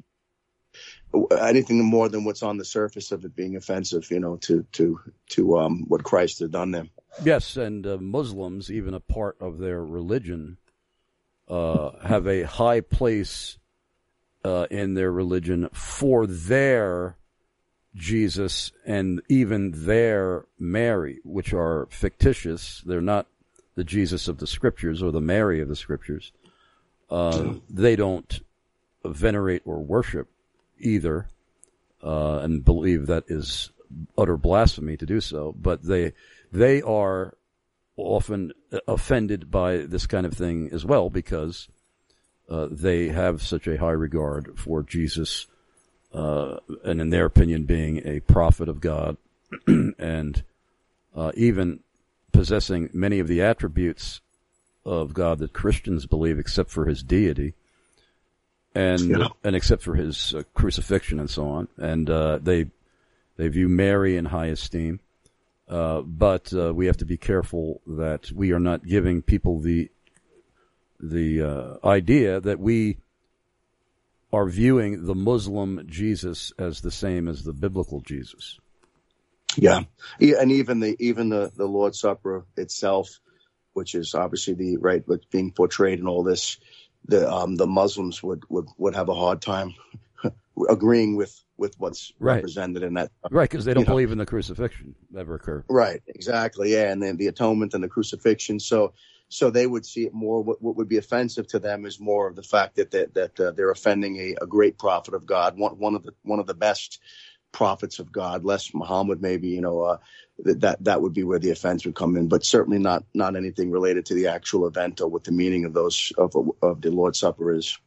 anything more than what's on the surface of it being offensive, you know, to, to, to, um, what Christ had done there. Yes. And uh, Muslims, even a part of their religion, uh, have a high place Uh, in their religion for their Jesus and even their Mary, which are fictitious. They're not the Jesus of the Scriptures or the Mary of the Scriptures. Uh, they don't venerate or worship either, uh, and believe that is utter blasphemy to do so. But they they are often offended by this kind of thing as well because Uh, they have such a high regard for Jesus, uh, and in their opinion being a prophet of God, and uh, even possessing many of the attributes of God that Christians believe, except for his deity, and yeah. and except for his uh, crucifixion and so on. And uh, they they view Mary in high esteem, uh, but uh, we have to be careful that we are not giving people the the uh, idea that we are viewing the Muslim Jesus as the same as the biblical Jesus. Yeah, yeah, and even the even the, the Lord's Supper itself, which is obviously the right what's being portrayed in all this, the um, the Muslims would, would, would have a hard time agreeing with, with what's right. represented in that. Right, because they don't believe know. in the crucifixion ever occurred. Right, exactly, yeah, and then the atonement and the crucifixion. So. So they would see it more. What, what would be offensive to them is more of the fact that that, that uh, they're offending a, a great prophet of God, one one of the one of the best prophets of God, less Muhammad maybe. You know, uh, that that would be where the offense would come in, but certainly not not anything related to the actual event or what the meaning of those of of the Lord's Supper is.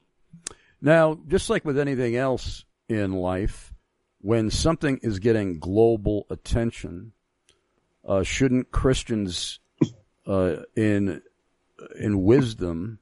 Now, just like with anything else in life, when something is getting global attention, uh, shouldn't Christians Uh, in in wisdom,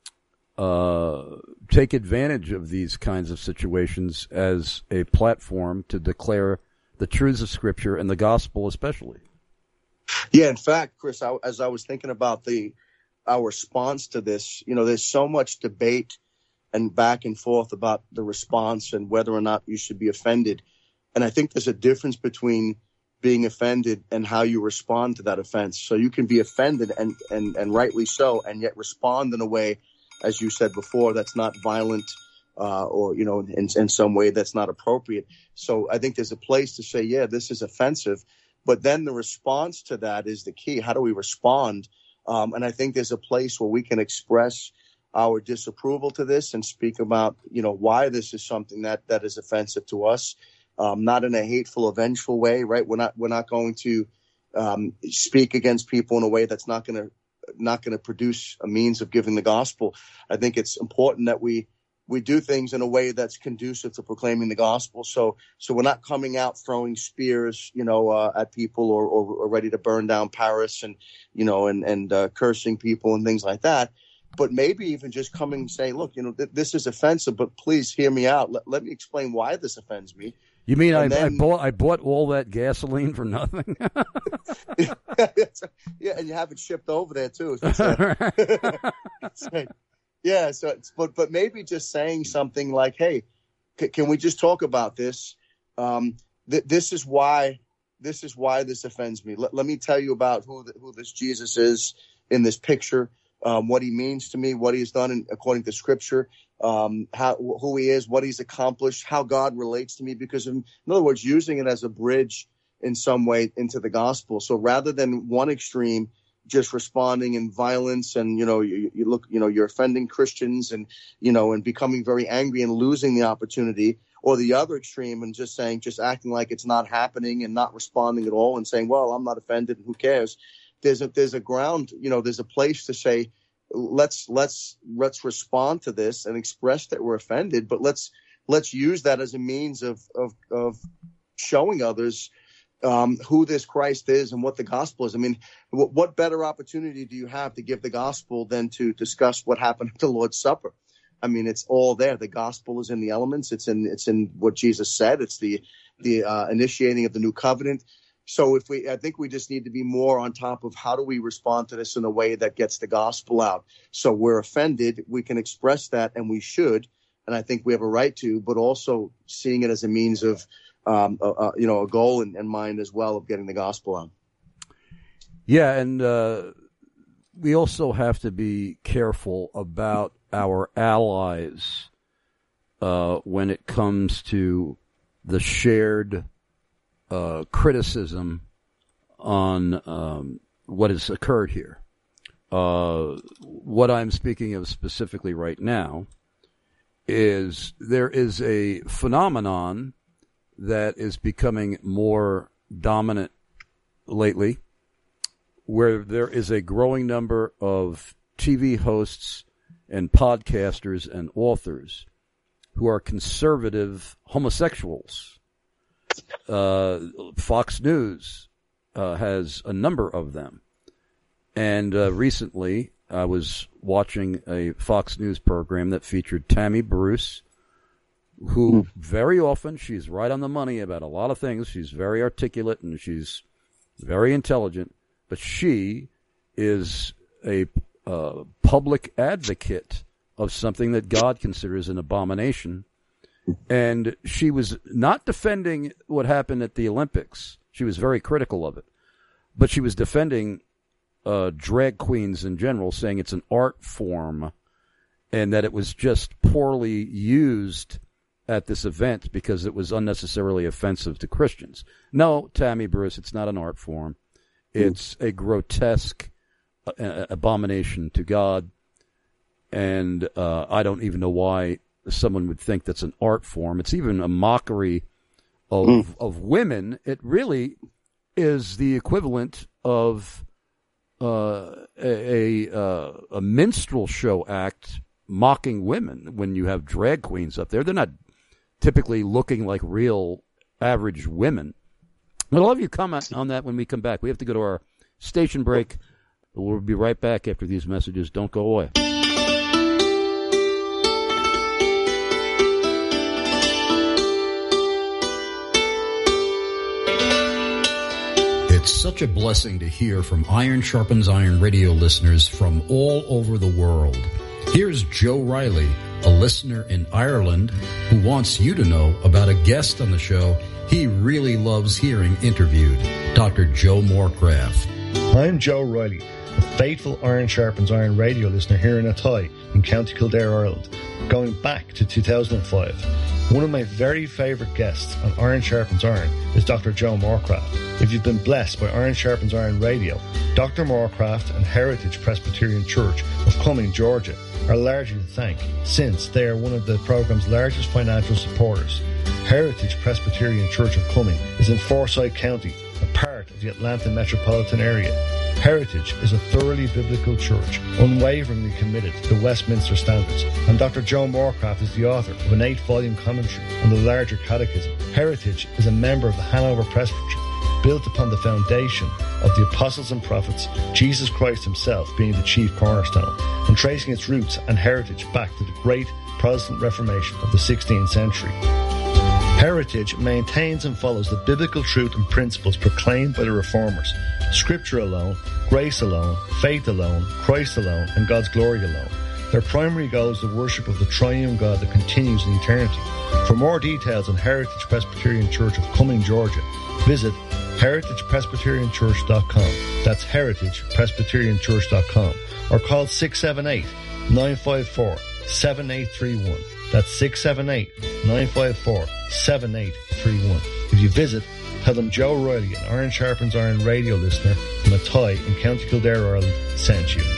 uh, take advantage of these kinds of situations as a platform to declare the truths of Scripture and the gospel especially? Yeah, in fact, Chris, I, as I was thinking about the our response to this, you know, there's so much debate and back and forth about the response and whether or not you should be offended. And I think there's a difference between being offended and how you respond to that offense. So you can be offended and, and, and rightly so, and yet respond in a way as you said before, that's not violent uh, or, you know, in, in some way that's not appropriate. So I think there's a place to say, yeah, this is offensive. But then the response to that is the key. How do we respond? Um, and I think there's a place where we can express our disapproval to this and speak about, you know, why this is something that, that is offensive to us, um, not in a hateful or vengeful way, right? We're not, we're not going to um, speak against people in a way that's not going to, not going to produce a means of giving the gospel. I think it's important that we, we do things in a way that's conducive to proclaiming the gospel. So, so we're not coming out throwing spears, you know, uh, at people or, or, or ready to burn down Paris and, you know, and, and uh, cursing people and things like that. But maybe even just coming and saying, look, you know, th- this is offensive, but please hear me out. Let, let me explain why this offends me. You mean I, then, I bought I bought all that gasoline for nothing? Yeah, and you have it shipped over there too. So, yeah, so it's, but but maybe just saying something like, "Hey, c- can we just talk about this? Um, th- this is why this is why this offends me. Let, let me tell you about who the, who this Jesus is in this picture, um, what he means to me, what he has done in, according to Scripture." Um, how, who he is, what he's accomplished, how God relates to me, because in, in other words, using it as a bridge in some way into the gospel. So rather than one extreme, just responding in violence and, you know, you, you look, you know, you're offending Christians and, you know, and becoming very angry and losing the opportunity, or the other extreme and just saying, just acting like it's not happening and not responding at all and saying, well, I'm not offended and who cares? There's a, there's a ground, you know, there's a place to say, let's let's let's respond to this and express that we're offended, but let's let's use that as a means of of, of showing others um, who this Christ is and what the gospel is. I mean, what, what better opportunity do you have to give the gospel than to discuss what happened at the Lord's Supper? I mean, it's all there. The gospel is in the elements. It's in it's in what Jesus said. It's the the uh, initiating of the new covenant. So if we, I think we just need to be more on top of how do we respond to this in a way that gets the gospel out. So we're offended, we can express that, and we should, and I think we have a right to, but also seeing it as a means of, um, uh, uh, you know, a goal in, in mind as well of getting the gospel out. Yeah, and uh, we also have to be careful about our allies uh, when it comes to the shared Uh, criticism on um, what has occurred here. Uh, what I'm speaking of specifically right now is there is a phenomenon that is becoming more dominant lately, where there is a growing number of T V hosts and podcasters and authors who are conservative homosexuals. Uh, Fox News uh, has a number of them. And uh, recently, I was watching a Fox News program that featured Tammy Bruce, who very often, she's right on the money about a lot of things. She's very articulate and she's very intelligent. But she is a uh, public advocate of something that God considers an abomination. And she was not defending what happened at the Olympics. She was very critical of it. But she was defending uh, drag queens in general, saying it's an art form and that it was just poorly used at this event because it was unnecessarily offensive to Christians. No, Tammy Bruce, it's not an art form. It's a grotesque uh, abomination to God. And uh, I don't even know why someone would think that's an art form. It's even a mockery of mm. of women. It really is the equivalent of uh, a a, uh, a minstrel show act mocking women. When you have drag queens up there, they're not typically looking like real average women. But I'll have you comment on that when we come back. We have to go to our station break. We'll be right back after these messages. Don't go away. It's such a blessing to hear from Iron Sharpens Iron radio listeners from all over the world. Here's Joe Riley, a listener in Ireland, who wants you to know about a guest on the show he really loves hearing interviewed, Doctor Joe Morecraft. I'm Joe Riley, a faithful Iron Sharpens Iron radio listener here in Athy. in County Kildare, Ireland, going back to two thousand five. One of my very favourite guests on Iron Sharpens Iron is Doctor Joe Moorcraft. If you've been blessed by Iron Sharpens Iron Radio, Doctor Moorcraft and Heritage Presbyterian Church of Cumming, Georgia, are largely to thank, since they are one of the programme's largest financial supporters. Heritage Presbyterian Church of Cumming is in Forsyth County, a part of the Atlanta metropolitan area. Heritage is a thoroughly biblical church, unwaveringly committed to the Westminster Standards, and Doctor Joe Moorcraft is the author of an eight-volume commentary on the larger catechism. Heritage is a member of the Hanover Presbytery, built upon the foundation of the apostles and prophets, Jesus Christ himself being the chief cornerstone, and tracing its roots and heritage back to the great Protestant Reformation of the sixteenth century. Heritage maintains and follows the biblical truth and principles proclaimed by the Reformers: Scripture alone, grace alone, faith alone, Christ alone, and God's glory alone. Their primary goal is the worship of the triune God that continues in eternity. For more details on Heritage Presbyterian Church of Cumming, Georgia, visit heritage presbyterian church dot com. That's heritage presbyterian church dot com. Or call six seven eight, nine five four, seven eight three one. That's six seven eight, nine five four, seven eight three one. If you visit, tell them Joe Riley, an Iron Sharpens Iron radio listener from Athy in County Kildare, Ireland, sent you.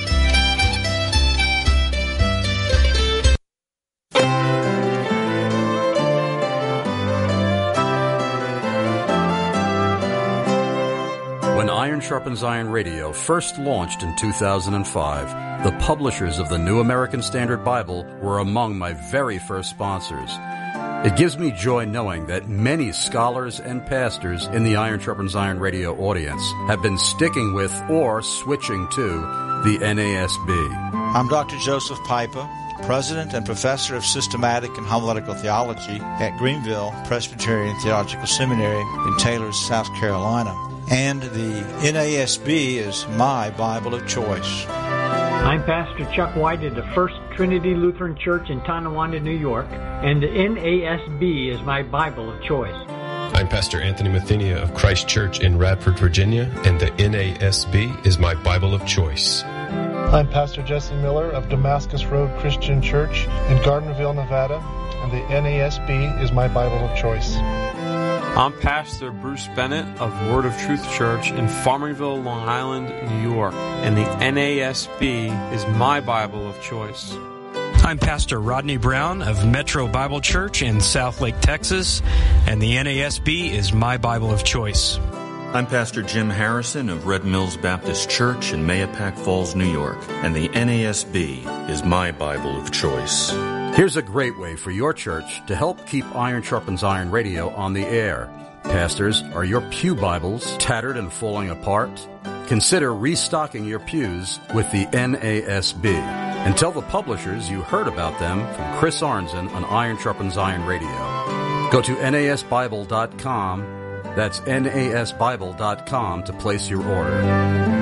When Iron Sharpens Iron Radio first launched in two thousand five, the publishers of the New American Standard Bible were among my very first sponsors. It gives me joy knowing that many scholars and pastors in the Iron Sharpens Iron Radio audience have been sticking with or switching to the N A S B. I'm Doctor Joseph Pipa, President and Professor of Systematic and Homiletical Theology at Greenville Presbyterian Theological Seminary in Taylor, South Carolina. And the N A S B is my Bible of choice. I'm Pastor Chuck White at the First Trinity Lutheran Church in Tonawanda, New York, and the N A S B is my Bible of choice. I'm Pastor Anthony Mathenia of Christ Church in Radford, Virginia, and the N A S B is my Bible of choice. I'm Pastor Jesse Miller of Damascus Road Christian Church in Gardnerville, Nevada, and the N A S B is my Bible of choice. I'm Pastor Bruce Bennett of Word of Truth Church in Farmingville, Long Island, New York, and the N A S B is my Bible of choice. I'm Pastor Rodney Brown of Metro Bible Church in Southlake, Texas, and the N A S B is my Bible of choice. I'm Pastor Jim Harrison of Red Mills Baptist Church in Mahopac Falls, New York, and the N A S B is my Bible of choice. Here's a great way for your church to help keep Iron Sharpens Iron Radio on the air. Pastors, are your pew Bibles tattered and falling apart? Consider restocking your pews with the N A S B. And tell the publishers you heard about them from Chris Arnzen on Iron Sharpens Iron Radio. Go to N A S Bible dot com. That's N A S Bible dot com to place your order.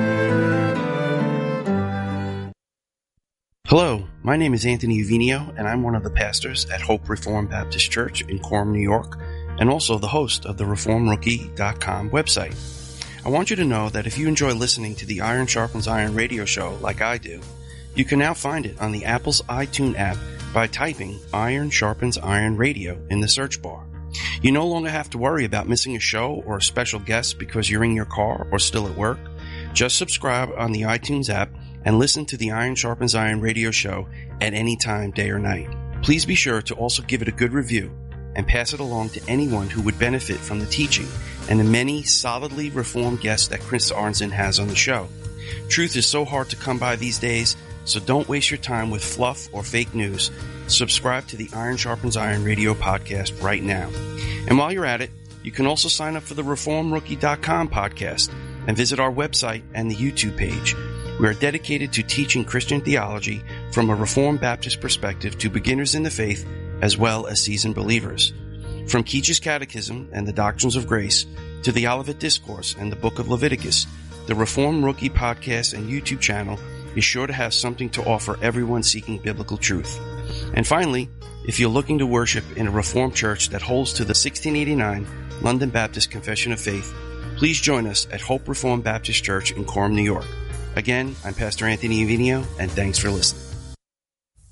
Hello, my name is Anthony Uvinio, and I'm one of the pastors at Hope Reformed Baptist Church in Quorum, New York, and also the host of the reform rookie dot com website. I want you to know that if you enjoy listening to the Iron Sharpens Iron radio show like I do, you can now find it on the Apple's iTunes app by typing Iron Sharpens Iron Radio in the search bar. You no longer have to worry about missing a show or a special guest because you're in your car or still at work. Just subscribe on the iTunes app and listen to the Iron Sharpens Iron radio show at any time, day or night. Please be sure to also give it a good review and pass it along to anyone who would benefit from the teaching and the many solidly reformed guests that Chris Arnzen has on the show. Truth is so hard to come by these days, so don't waste your time with fluff or fake news. Subscribe to the Iron Sharpens Iron radio podcast right now. And while you're at it, you can also sign up for the reform rookie dot com podcast and visit our website and the YouTube page. We are dedicated to teaching Christian theology from a Reformed Baptist perspective to beginners in the faith as well as seasoned believers. From Keach's Catechism and the Doctrines of Grace to the Olivet Discourse and the Book of Leviticus, the Reform Rookie podcast and YouTube channel is sure to have something to offer everyone seeking biblical truth. And finally, if you're looking to worship in a Reformed church that holds to the sixteen eighty-nine London Baptist Confession of Faith, please join us at Hope Reformed Baptist Church in Quorum, New York. Again, I'm Pastor Anthony Uvinio, and thanks for listening.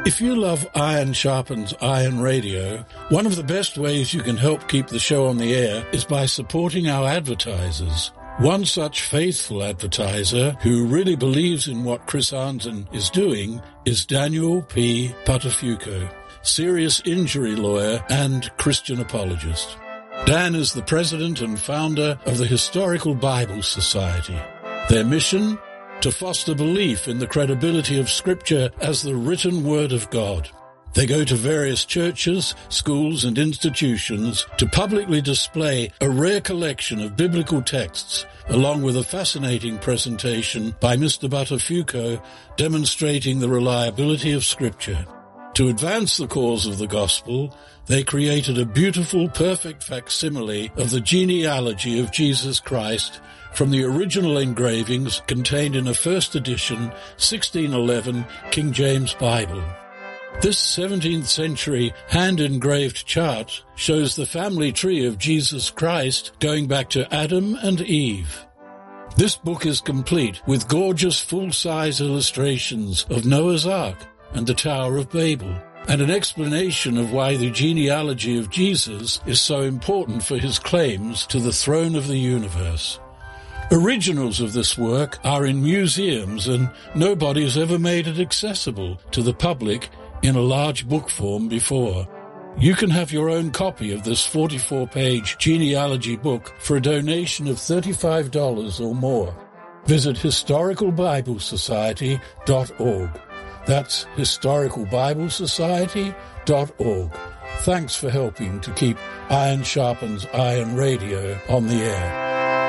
If you love Iron Sharpens Iron Radio, one of the best ways you can help keep the show on the air is by supporting our advertisers. One such faithful advertiser who really believes in what Chris Arnzen is doing is Daniel P. Patafuco, serious injury lawyer and Christian apologist. Dan is the president and founder of the Historical Bible Society. Their mission? To foster belief in the credibility of Scripture as the written Word of God. They go to various churches, schools, and institutions to publicly display a rare collection of biblical texts, along with a fascinating presentation by Mister Buttafuoco demonstrating the reliability of Scripture. To advance the cause of the gospel, they created a beautiful, perfect facsimile of the genealogy of Jesus Christ from the original engravings contained in a first edition sixteen eleven King James Bible. This seventeenth century hand-engraved chart shows the family tree of Jesus Christ going back to Adam and Eve. This book is complete with gorgeous full-size illustrations of Noah's Ark and the Tower of Babel, and an explanation of why the genealogy of Jesus is so important for his claims to the throne of the universe. Originals of this work are in museums, and nobody has ever made it accessible to the public in a large book form before. You can have your own copy of this forty-four page genealogy book for a donation of thirty-five dollars or more. Visit historical bible society dot org. That's historical bible society dot org. Thanks for helping to keep Iron Sharpens Iron Radio on the air.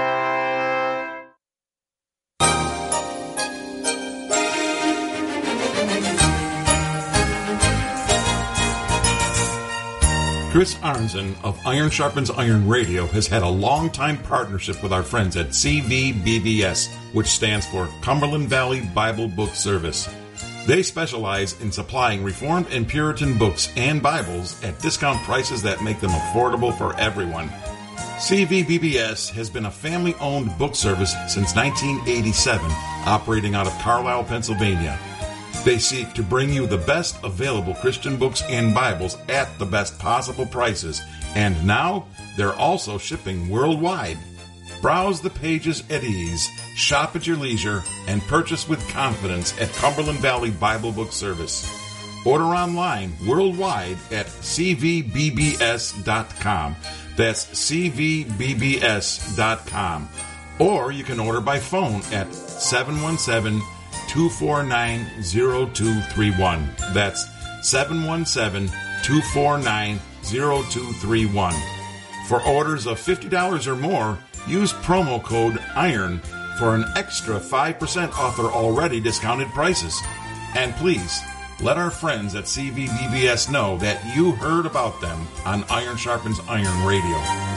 Chris Arnzen of Iron Sharpens Iron Radio has had a long-time partnership with our friends at C V B B S, which stands for Cumberland Valley Bible Book Service. They specialize in supplying Reformed and Puritan books and Bibles at discount prices that make them affordable for everyone. C V B B S has been a family-owned book service since nineteen eighty-seven, operating out of Carlisle, Pennsylvania. They seek to bring you the best available Christian books and Bibles at the best possible prices, and now they're also shipping worldwide. Browse the pages at ease, shop at your leisure, and purchase with confidence at Cumberland Valley Bible Book Service. Order online worldwide at c v b b s dot com. That's c v b b s dot com. Or you can order by phone at seven one seven, two four nine, zero two three one. That's seven one seven, two four nine, zero two three one. For orders of fifty dollars or more, use promo code IRON for an extra five percent off their already discounted prices. And please, let our friends at C V B B S know that you heard about them on Iron Sharpens Iron Radio.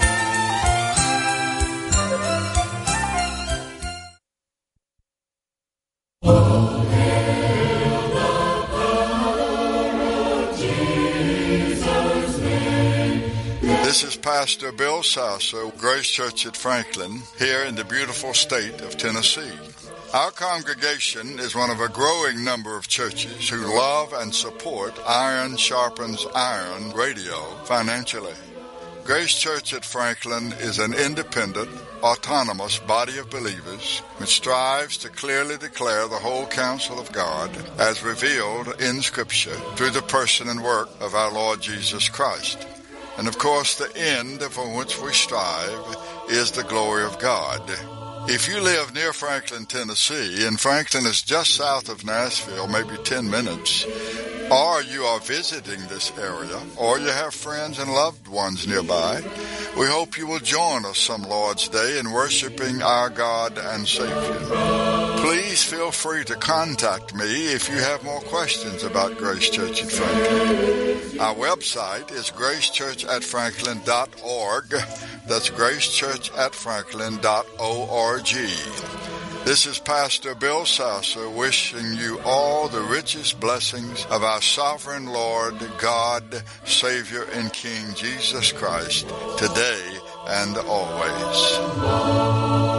This is Pastor Bill Sasso, Grace Church at Franklin, here in the beautiful state of Tennessee. Our congregation is one of a growing number of churches who love and support Iron Sharpens Iron Radio financially. Grace Church at Franklin is an independent, autonomous body of believers which strives to clearly declare the whole counsel of God as revealed in Scripture through the person and work of our Lord Jesus Christ. And of course, the end for which we strive is the glory of God. If you live near Franklin, Tennessee, and Franklin is just south of Nashville, maybe ten minutes, or you are visiting this area, or you have friends and loved ones nearby, we hope you will join us some Lord's Day in worshiping our God and Savior. Please feel free to contact me if you have more questions about Grace Church at Franklin. Our website is grace church at franklin dot org. That's grace church at franklin dot org. This is Pastor Bill Sasso wishing you all the richest blessings of our sovereign Lord, God, Savior, and King Jesus Christ, today and always.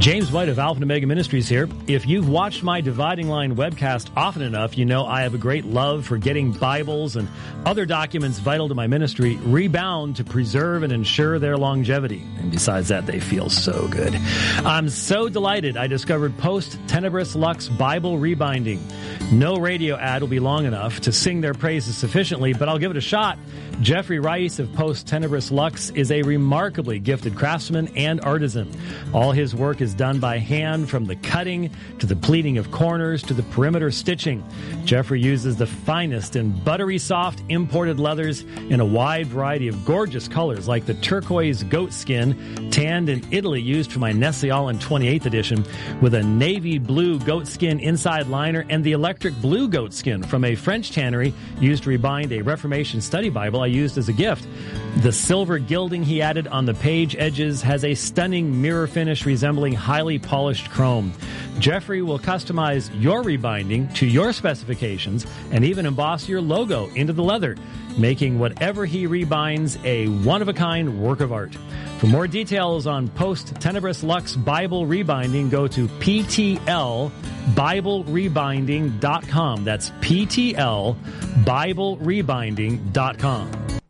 James White of Alpha and Omega Ministries here. If you've watched my Dividing Line webcast often enough, you know I have a great love for getting Bibles and other documents vital to my ministry rebound to preserve and ensure their longevity. And besides that, they feel so good. I'm so delighted I discovered Post Tenebris Lux Bible Rebinding. No radio ad will be long enough to sing their praises sufficiently, but I'll give it a shot. Jeffrey Rice of Post Tenebris Lux is a remarkably gifted craftsman and artisan. All his work is done by hand, from the cutting to the pleating of corners to the perimeter stitching. Jeffrey uses the finest and buttery soft imported leathers in a wide variety of gorgeous colors, like the turquoise goat skin, tanned in Italy, used for my Nestle-Aland twenty-eighth edition, with a navy blue goat skin inside liner, and the electric blue goat skin from a French tannery used to rebind a Reformation study Bible I used as a gift. The silver gilding he added on the page edges has a stunning mirror finish resembling highly polished chrome. Jeffrey will customize your rebinding to your specifications and even emboss your logo into the leather, making whatever he rebinds a one-of-a-kind work of art. For more details on Post Tenebris Lux Bible Rebinding, go to P T L Bible Rebinding dot com. That's P T L Bible Rebinding dot com.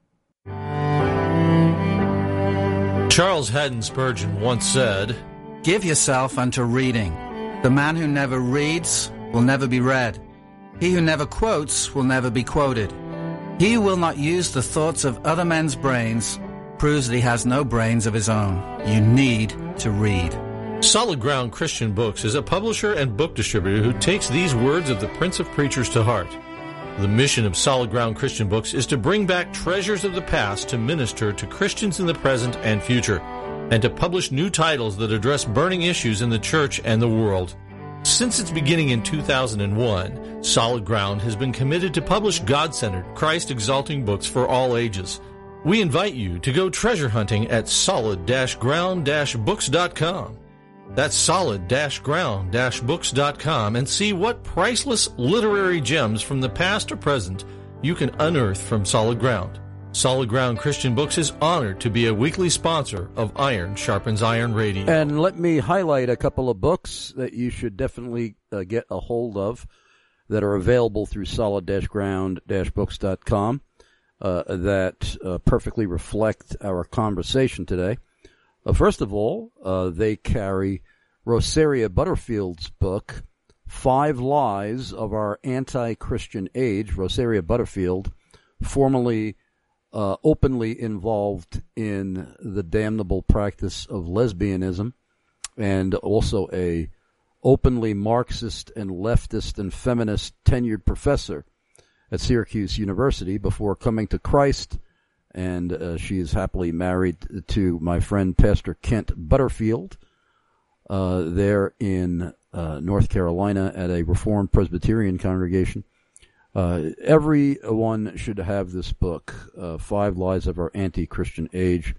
Charles Haddon Spurgeon once said, "Give yourself unto reading. The man who never reads will never be read. He who never quotes will never be quoted. He who will not use the thoughts of other men's brains proves that he has no brains of his own. You need to read." Solid Ground Christian Books is a publisher and book distributor who takes these words of the Prince of Preachers to heart. The mission of Solid Ground Christian Books is to bring back treasures of the past to minister to Christians in the present and future, and to publish new titles that address burning issues in the church and the world. Since its beginning in two thousand one, Solid Ground has been committed to publish God-centered, Christ-exalting books for all ages. We invite you to go treasure hunting at solid ground books dot com. That's solid ground books dot com, and see what priceless literary gems from the past or present you can unearth from Solid Ground. Solid Ground Christian Books is honored to be a weekly sponsor of Iron Sharpens Iron Radio. And let me highlight a couple of books that you should definitely uh, get a hold of that are available through solid ground books dot com uh, that uh, perfectly reflect our conversation today. Uh, first of all, uh, they carry Rosaria Butterfield's book, Five Lies of Our Anti-Christian Age. Rosaria Butterfield, formerly uh, openly involved in the damnable practice of lesbianism, and also a openly Marxist and leftist and feminist tenured professor at Syracuse University before coming to Christ. And uh, she is happily married to my friend Pastor Kent Butterfield uh, there in uh, North Carolina at a Reformed Presbyterian congregation. Uh, everyone should have this book, uh, Five Lies of Our Anti-Christian Age,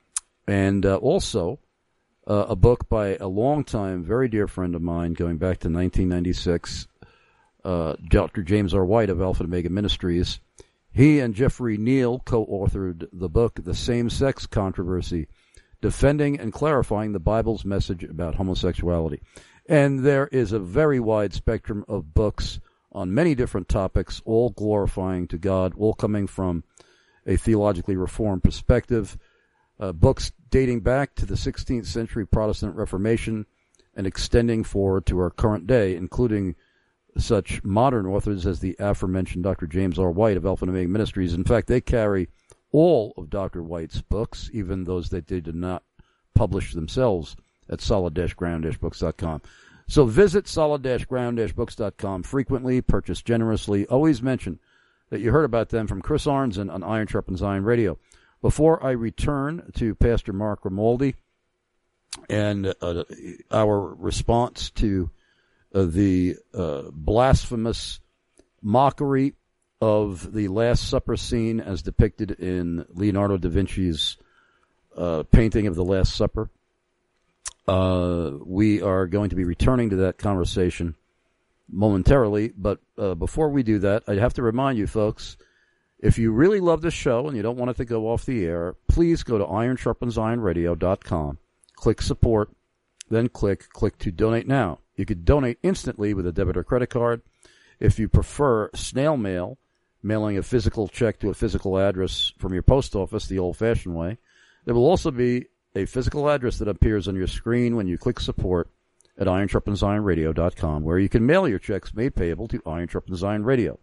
and uh, also uh, a book by a longtime, very dear friend of mine going back to nineteen ninety-six, uh, Doctor James R. White of Alpha and Omega Ministries. He and Jeffrey Neal co-authored the book, The Same-Sex Controversy, Defending and Clarifying the Bible's Message About Homosexuality. And there is a very wide spectrum of books on many different topics, all glorifying to God, all coming from a theologically reformed perspective. Uh, books dating back to the sixteenth century Protestant Reformation and extending forward to our current day, including such modern authors as the aforementioned Doctor James R. White of Alpha and Omega Ministries. In fact, they carry all of Doctor White's books, even those that they did not publish themselves, at solid ground books dot com. So visit solid ground books dot com frequently, purchase generously. Always mention that you heard about them from Chris Arnzen on Iron Sharpens Iron Radio. Before I return to Pastor Mark Grimaldi and uh, our response to uh, the uh, blasphemous mockery of the Last Supper scene as depicted in Leonardo da Vinci's uh, painting of the Last Supper, uh, we are going to be returning to that conversation momentarily. But uh, before we do that, I have to remind you, folks, if you really love this show and you don't want it to go off the air, please go to iron sharpens iron radio dot com, click support, then click Click to Donate Now. You could donate instantly with a debit or credit card. If you prefer snail mail, mailing a physical check to a physical address from your post office the old-fashioned way, there will also be a physical address that appears on your screen when you click support at iron sharpens iron radio dot com, where you can mail your checks made payable to Iron Sharpens Iron Radio.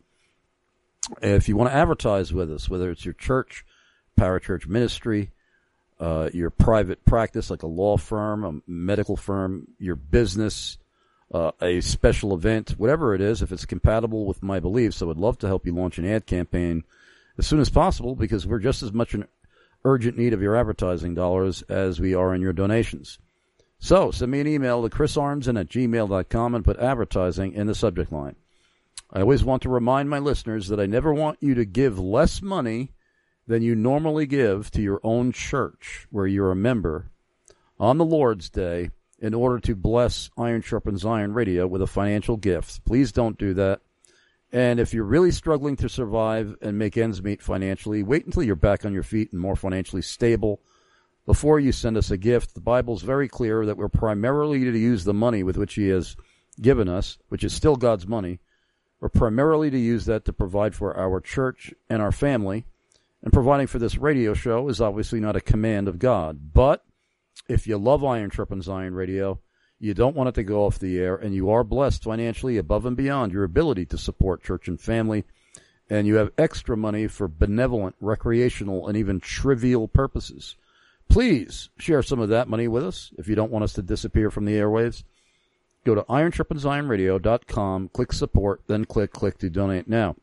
If you want to advertise with us, whether it's your church, parachurch ministry, uh, your private practice like a law firm, a medical firm, your business, uh, a special event, whatever it is, if it's compatible with my beliefs, I would love to help you launch an ad campaign as soon as possible, because we're just as much in urgent need of your advertising dollars as we are in your donations. So send me an email to chris arnzen at gmail dot com and put advertising in the subject line. I always want to remind my listeners that I never want you to give less money than you normally give to your own church where you're a member on the Lord's Day in order to bless Iron Sharpens Iron Radio with a financial gift. Please don't do that. And if you're really struggling to survive and make ends meet financially, wait until you're back on your feet and more financially stable before you send us a gift. The Bible's very clear that we're primarily to use the money with which He has given us, which is still God's money. We're primarily to use that to provide for our church and our family. And providing for this radio show is obviously not a command of God. But if you love Iron Sharpens Iron Radio, you don't want it to go off the air, and you are blessed financially above and beyond your ability to support church and family, and you have extra money for benevolent, recreational, and even trivial purposes, please share some of that money with us if you don't want us to disappear from the airwaves. Go to iron sharpens iron radio dot com, click support, then click Click to Donate Now.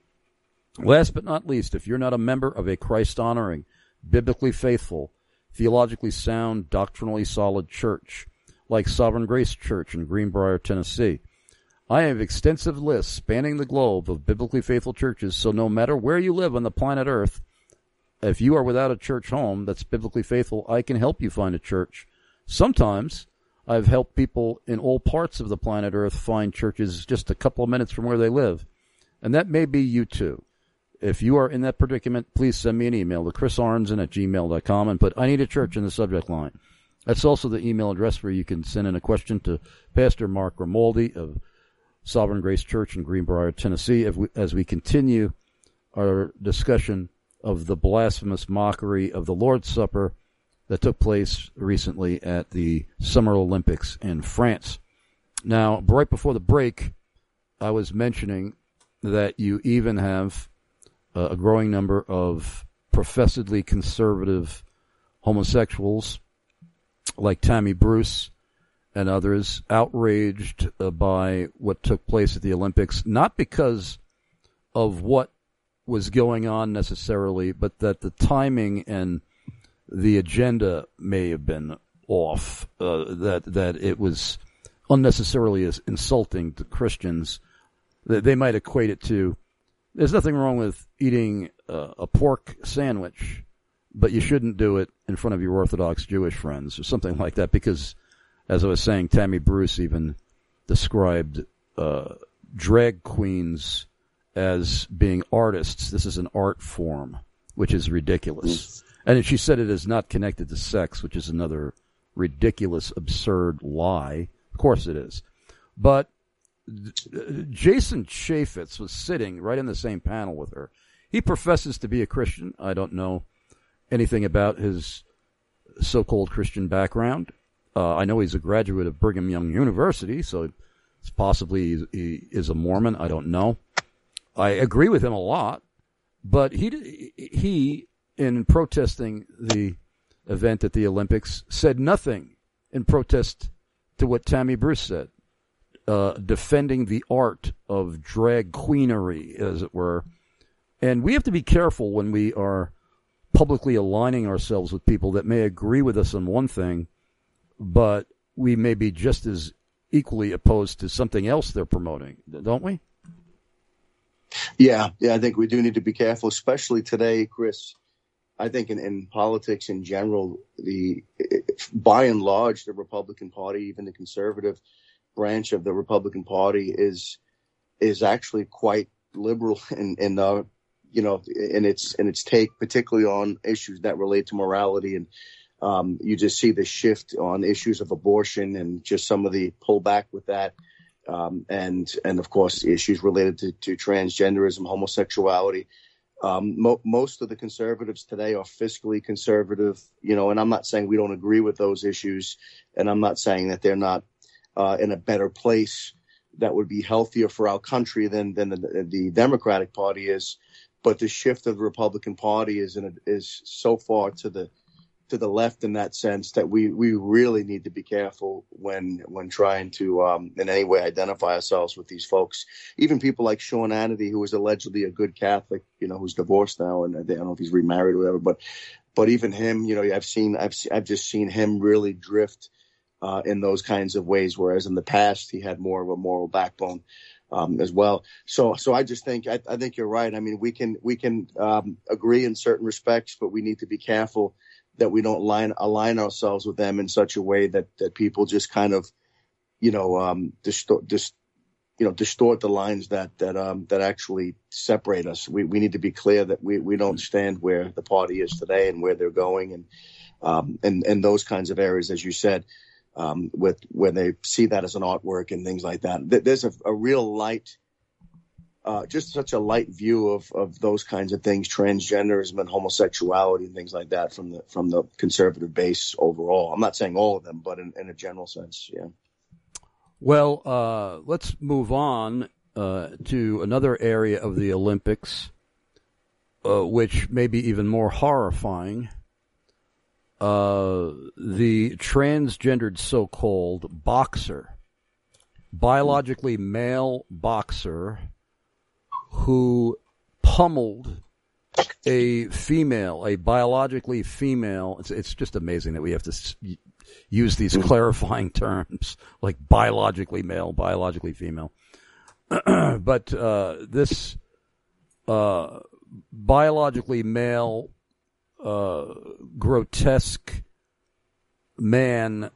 Last but not least, if you're not a member of a Christ-honoring, biblically faithful, theologically sound, doctrinally solid church like Sovereign Grace Church in Greenbrier, Tennessee, I have extensive lists spanning the globe of biblically faithful churches, so no matter where you live on the planet Earth, if you are without a church home that's biblically faithful, I can help you find a church. Sometimes I've helped people in all parts of the planet Earth find churches just a couple of minutes from where they live. And that may be you too. If you are in that predicament, please send me an email to chris arnzen at gmail dot com and put I need a church in the subject line. That's also the email address where you can send in a question to Pastor Mark Grimaldi of Sovereign Grace Church in Greenbrier, Tennessee, as we, as we continue our discussion of the blasphemous mockery of the Lord's Supper that took place recently at the Summer Olympics in France. Now, right before the break, I was mentioning that you even have uh, a growing number of professedly conservative homosexuals like Tammy Bruce and others outraged uh, by what took place at the Olympics, not because of what was going on necessarily, but that the timing and the agenda may have been off, uh, that that it was unnecessarily as insulting to Christians. That they might equate it to, there's nothing wrong with eating uh, a pork sandwich, but you shouldn't do it in front of your Orthodox Jewish friends or something like that, because, as I was saying, Tammy Bruce even described uh, drag queens as being artists. This is an art form, which is ridiculous. And she said it is not connected to sex, which is another ridiculous, absurd lie. Of course it is. But Jason Chaffetz was sitting right in the same panel with her. He professes to be a Christian. I don't know anything about his so-called Christian background. Uh, I know he's a graduate of Brigham Young University, so it's possibly he is a Mormon. I don't know. I agree with him a lot, but he he. in protesting the event at the Olympics, said nothing in protest to what Tammy Bruce said, uh, defending the art of drag queenery, as it were. And we have to be careful when we are publicly aligning ourselves with people that may agree with us on one thing, but we may be just as equally opposed to something else they're promoting, don't we? Yeah, yeah, I think we do need to be careful, especially today, Chris. I think in, in politics in general, the by and large, the Republican Party, even the conservative branch of the Republican Party, is is actually quite liberal in, in uh, you know in its in its take, particularly on issues that relate to morality and Um, you just see the shift on issues of abortion and just some of the pullback with that. Um, and, and of course, issues related to, to transgenderism, homosexuality. Um, mo- most of the conservatives today are fiscally conservative, you know, and I'm not saying we don't agree with those issues. And I'm not saying that they're not uh, in a better place that would be healthier for our country than, than the, the Democratic Party is. But the shift of the Republican Party is in a, is so far to the to the left in that sense that we, we really need to be careful when when trying to um, in any way identify ourselves with these folks. Even people like Sean Hannity, who is allegedly a good Catholic, you know, who's divorced now, and I don't know if he's remarried or whatever. But but even him, you know, I've seen I've I've just seen him really drift uh, in those kinds of ways, whereas in the past he had more of a moral backbone. Um, as well. So, so I just think, I, I think you're right. I mean, we can, we can, um, agree in certain respects, but we need to be careful that we don't line, align ourselves with them in such a way that, that people just kind of, you know, um, distort, dis, you know, distort the lines that, that, um, that actually separate us. We, we need to be clear that we, we don't stand where the party is today and where they're going. And, um, and, and those kinds of areas, as you said, Um, with when they see that as an artwork and things like that. There's a, a real light, uh, just such a light view of, of those kinds of things, transgenderism and homosexuality and things like that from the from the conservative base overall. I'm not saying all of them, but in, in a general sense, yeah. Well, uh, let's move on uh, to another area of the Olympics, uh, which may be even more horrifying. Uh, the transgendered so-called boxer, biologically male boxer who pummeled a female, a biologically female. It's, it's just amazing that we have to s- use these clarifying terms like biologically male, biologically female. But uh, this uh, biologically male Uh, grotesque man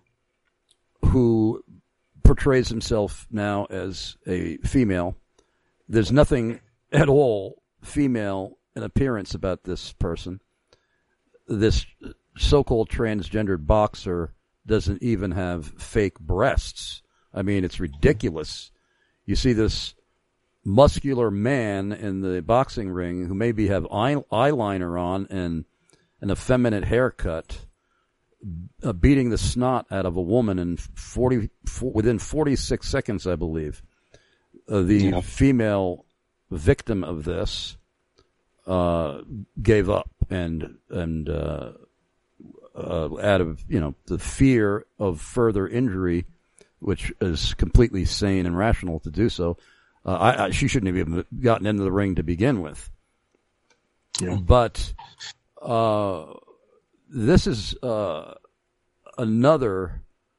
who portrays himself now as a female. There's nothing at all female in appearance about this person. This so-called transgendered boxer doesn't even have fake breasts. I mean, it's ridiculous. You see this muscular man in the boxing ring who maybe have eye- eyeliner on and an effeminate haircut, uh, beating the snot out of a woman in forty within forty-six seconds, I believe. Uh, the yeah. female victim of this uh, gave up, and and uh, uh, out of you know the fear of further injury, which is completely sane and rational to do so. Uh, I, I, she shouldn't have even gotten into the ring to begin with. Yeah. But Uh, this is uh, another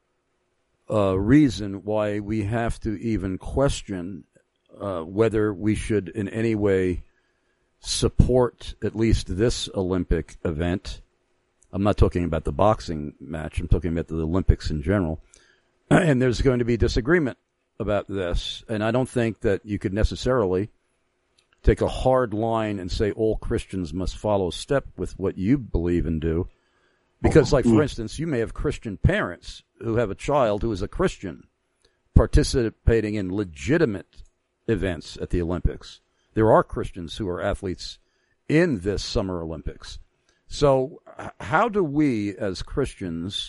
uh, reason why we have to even question uh, whether we should in any way support at least this Olympic event. I'm not talking about the boxing match. I'm talking about the Olympics in general. And there's going to be disagreement about this. And I don't think that you could necessarily take a hard line and say all Christians must follow step with what you believe and do. Because, like, for instance, you may have Christian parents who have a child who is a Christian participating in legitimate events at the Olympics. There are Christians who are athletes in this Summer Olympics. So how do we as Christians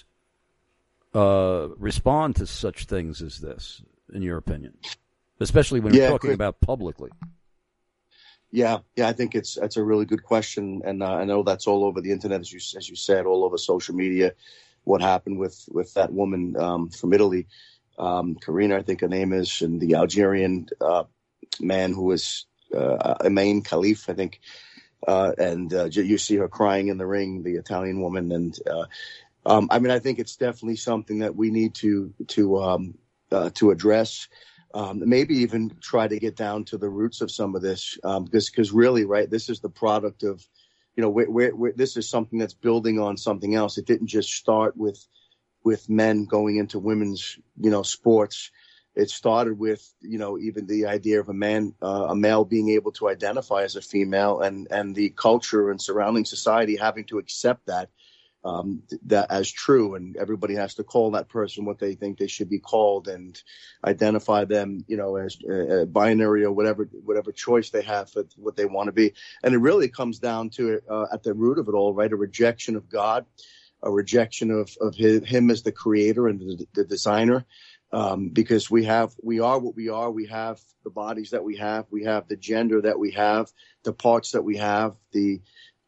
uh, respond to such things as this, in your opinion? Especially when yeah, we're talking about publicly. Yeah, yeah, I think it's that's a really good question, and uh, I know that's all over the internet, as you as you said, all over social media. What happened with with that woman um, from Italy, um, Karina, I think her name is, and the Algerian uh, man who was uh, Imain Khalif, I think, uh, and uh, you see her crying in the ring, the Italian woman, and uh, um, I mean, I think it's definitely something that we need to to um, uh, to address. Um, maybe even try to get down to the roots of some of this, um, because because really, right, this is the product of, you know, we're, we're, we're, this is something that's building on something else. It didn't just start with with men going into women's, you know, sports. It started with, you know, even the idea of a man, uh, a male being able to identify as a female, and and the culture and surrounding society having to accept that. um, that as true, and everybody has to call that person what they think they should be called and identify them, you know, as uh, binary or whatever whatever choice they have for what they want to be. And it really comes down to uh, at the root of it all, right? A rejection of God, a rejection of of his, him as the creator and the, the designer. Um, because we have, we are what we are. We have the bodies that we have. We have the gender that we have, the parts that we have, the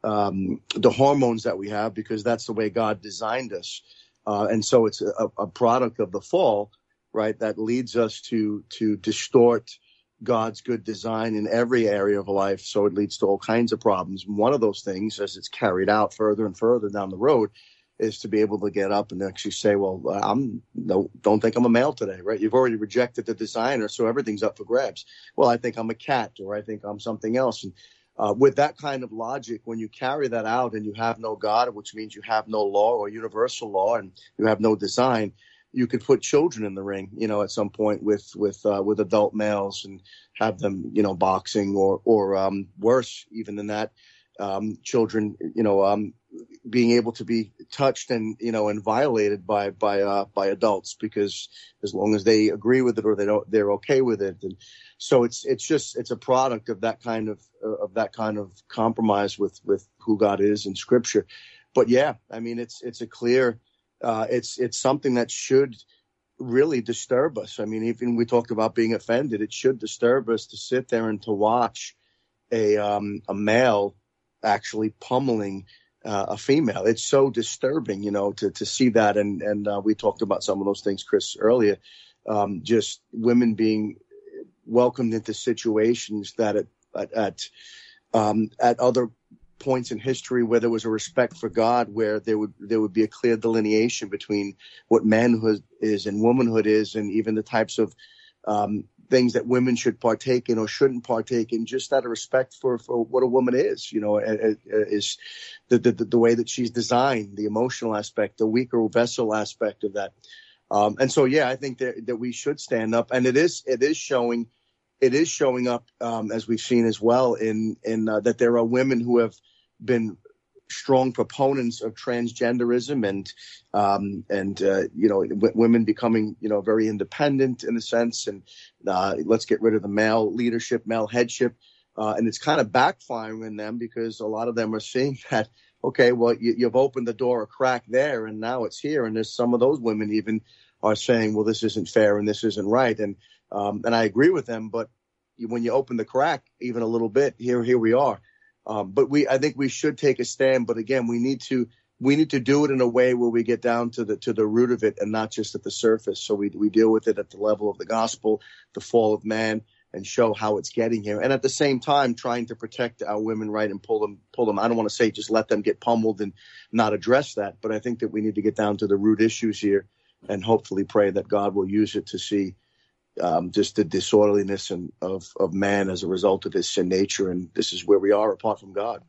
um, the hormones that we have, because that's the way God designed us. Uh, and so it's a, a product of the fall, right? That leads us to to distort God's good design in every area of life. So it leads to all kinds of problems. And one of those things, as it's carried out further and further down the road, is to be able to get up and actually say, well, I'm no, don't think I'm a male today, right? You've already rejected the designer, so everything's up for grabs. Well, I think I'm a cat, or I think I'm something else. And uh, with that kind of logic, when you carry that out and you have no God, which means you have no law or universal law, and you have no design, you could put children in the ring, you know, at some point with with uh, with adult males and have them, you know, boxing or or um, worse even than that, um, children, you know, um, being able to be touched and, you know, and violated by, by, uh, by adults, because as long as they agree with it or they don't, they're okay with it. And so it's, it's just, it's a product of that kind of, uh, of that kind of compromise with, with who God is in Scripture. But yeah, I mean, it's, it's a clear, uh, it's, it's something that should really disturb us. I mean, even we talked about being offended, it should disturb us to sit there and to watch a, um, a male actually pummeling Uh, a female. It's so disturbing, you know, to, to see that. And, and uh, we talked about some of those things, Chris, earlier, um, just women being welcomed into situations that at, at, at, um, at other points in history where there was a respect for God, where there would, there would be a clear delineation between what manhood is and womanhood is, and even the types of, um, things that women should partake in or shouldn't partake in, just out of respect for, for what a woman is, you know, is the, the, the way that she's designed, the emotional aspect, the weaker vessel aspect of that. Um, and so, yeah, I think that, that we should stand up, and it is, it is showing, it is showing up, um, as we've seen as well in, in, uh, that there are women who have been strong proponents of transgenderism and, um, and, uh, you know, w- women becoming, you know, very independent in a sense. And, uh, let's get rid of the male leadership, male headship. Uh, and it's kind of backfiring in them, because a lot of them are seeing that, okay, well, you, you've opened the door a crack there, and now it's here. And there's some of those women even are saying, well, this isn't fair and this isn't right. And, um, and I agree with them, but when you open the crack even a little bit, here, here we are. Um, but we, I think we should take a stand. But again, we need to, we need to do it in a way where we get down to the, to the root of it, and not just at the surface. So we, we deal with it at the level of the gospel, the fall of man, and show how it's getting here. And at the same time, trying to protect our women, right, and pull them, pull them. I don't want to say just let them get pummeled and not address that, but I think that we need to get down to the root issues here, and hopefully pray that God will use it to see Um, just the disorderliness and of, of man as a result of his sin nature. And this is where we are apart from God.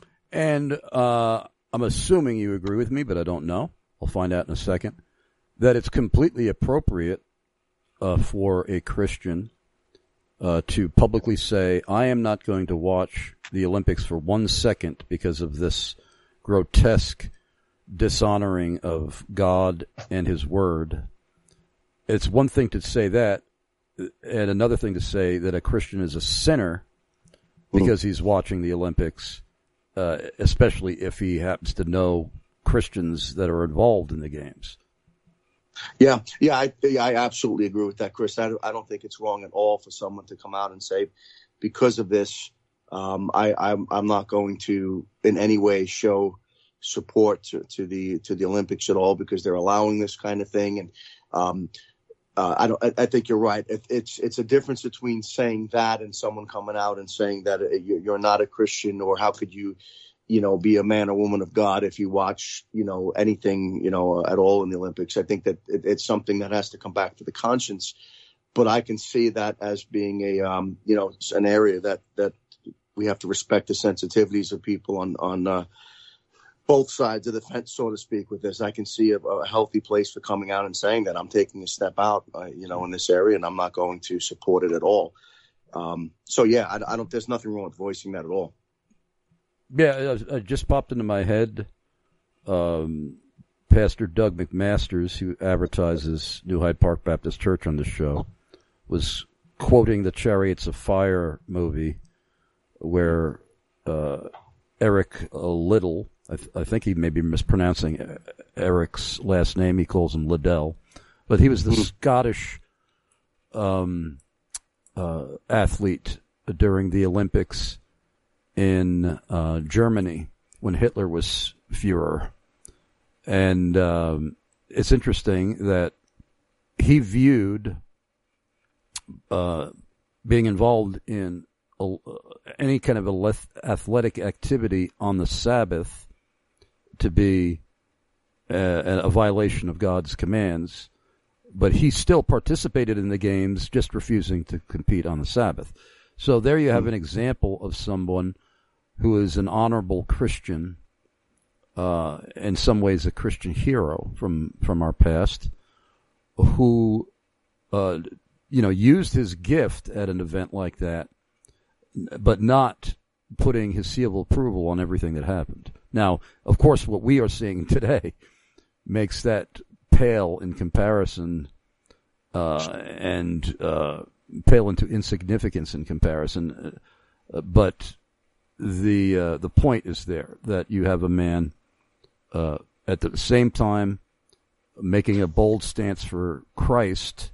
And uh, I'm assuming you agree with me, but I don't know. I'll find out in a second. That it's completely appropriate uh, for a Christian uh, to publicly say, I am not going to watch the Olympics for one second because of this grotesque dishonoring of God and his word. It's one thing to say that, and another thing to say that a Christian is a sinner because he's watching the Olympics, uh, especially if he happens to know Christians that are involved in the games. Yeah, yeah, I, yeah, I absolutely agree with that, Chris. I, I don't think it's wrong at all for someone to come out and say, because of this, um, I, I'm, I'm not going to in any way show support to, to the to the Olympics at all, because they're allowing this kind of thing. And um, Uh, I don't. I, I think you're right. It, it's it's a difference between saying that and someone coming out and saying that you're not a Christian, or how could you, you know, be a man or woman of God if you watch, you know, anything, you know, at all in the Olympics. I think that it, it's something that has to come back to the conscience. But I can see that as being a, um, you know, an area that that we have to respect the sensitivities of people on on. Uh, both sides of the fence, so to speak, with this. I can see a, a healthy place for coming out and saying that I'm taking a step out, uh, you know, in this area, and I'm not going to support it at all. Um, so, yeah, I, I don't, there's nothing wrong with voicing that at all. Yeah, it just popped into my head um, Pastor Doug McMasters, who advertises New Hyde Park Baptist Church on the show, was quoting the Chariots of Fire movie where uh, Eric Liddell, I, th- I think he may be mispronouncing Eric's last name, he calls him Liddell, but he was the mm-hmm. Scottish um, uh, athlete during the Olympics in uh, Germany when Hitler was Führer. And um, it's interesting that he viewed uh, being involved in a, any kind of athletic activity on the Sabbath to be a, a violation of God's commands, but he still participated in the games, just refusing to compete on the Sabbath. So there you have an example of someone who is an honorable Christian, uh, in some ways a Christian hero from, from our past, who, uh, you know, used his gift at an event like that, but not putting his seal of approval on everything that happened. Now, of course, what we are seeing today makes that pale in comparison, uh, and, uh, pale into insignificance in comparison. Uh, but the, uh, the point is there that you have a man, uh, at the same time making a bold stance for Christ,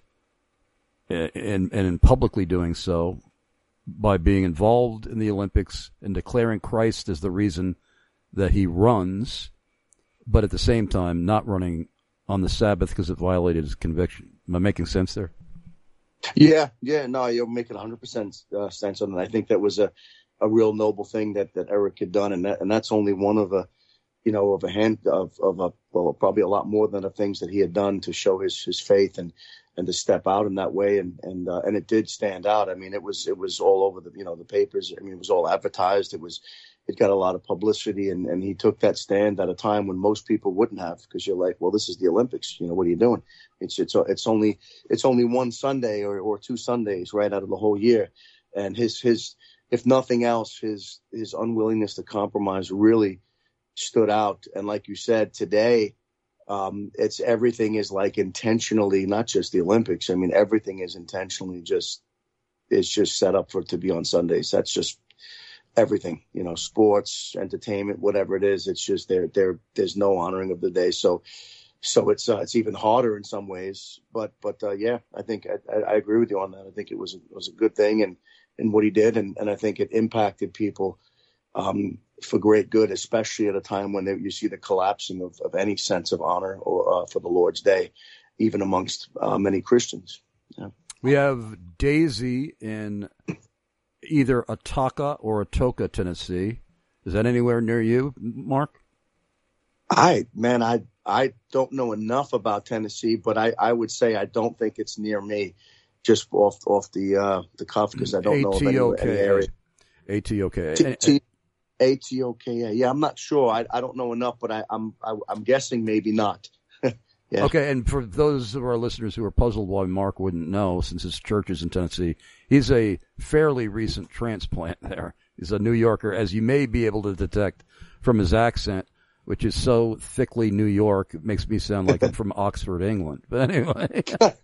and, and in publicly doing so by being involved in the Olympics and declaring Christ as the reason that he runs, but at the same time not running on the Sabbath because it violated his conviction. Am I making sense there? Yeah, yeah, no, you're making one hundred percent uh, sense on it. I think that was a, a real noble thing that, that Eric had done, and that, and that's only one of a, you know, of a hand of of a well, probably a lot more than the things that he had done to show his, his faith and, and to step out in that way, and and uh, and it did stand out. I mean, it was it was all over the you know the papers. I mean, it was all advertised. It was it got a lot of publicity, and, and he took that stand at a time when most people wouldn't have, because you're like, well, this is the Olympics. You know, what are you doing? It's it's it's only it's only one Sunday or, or two Sundays right out of the whole year, and his his if nothing else, his his unwillingness to compromise really stood out. And like you said, today, um, it's everything is like intentionally, not just the Olympics. I mean, everything is intentionally just is just set up for it to be on Sundays. That's just everything, you know, sports, entertainment, whatever it is. It's just there. There, there's no honoring of the day. So. So it's uh, it's even harder in some ways, but but uh, yeah, I think I, I agree with you on that. I think it was it was a good thing, and, and what he did, and, and I think it impacted people um, for great good, especially at a time when they, you see the collapsing of, of any sense of honor or uh, for the Lord's Day, even amongst uh, many Christians. Yeah. We have Daisy in either Ataka or Atoka, Tennessee. Is that anywhere near you, Mark? I man, I. I don't know enough about Tennessee, but I, I would say I don't think it's near me, just off off the uh, the cuff, because I don't know of any, any area. A T O K A. A T O K A. Yeah, I'm not sure. I I don't know enough, but I, I'm I, I'm guessing maybe not. Yeah. Okay, and for those of our listeners who are puzzled why Mark wouldn't know, since his church is in Tennessee, he's a fairly recent transplant there. He's a New Yorker, as you may be able to detect from his accent, which is so thickly New York, it makes me sound like I'm from Oxford, England. But anyway,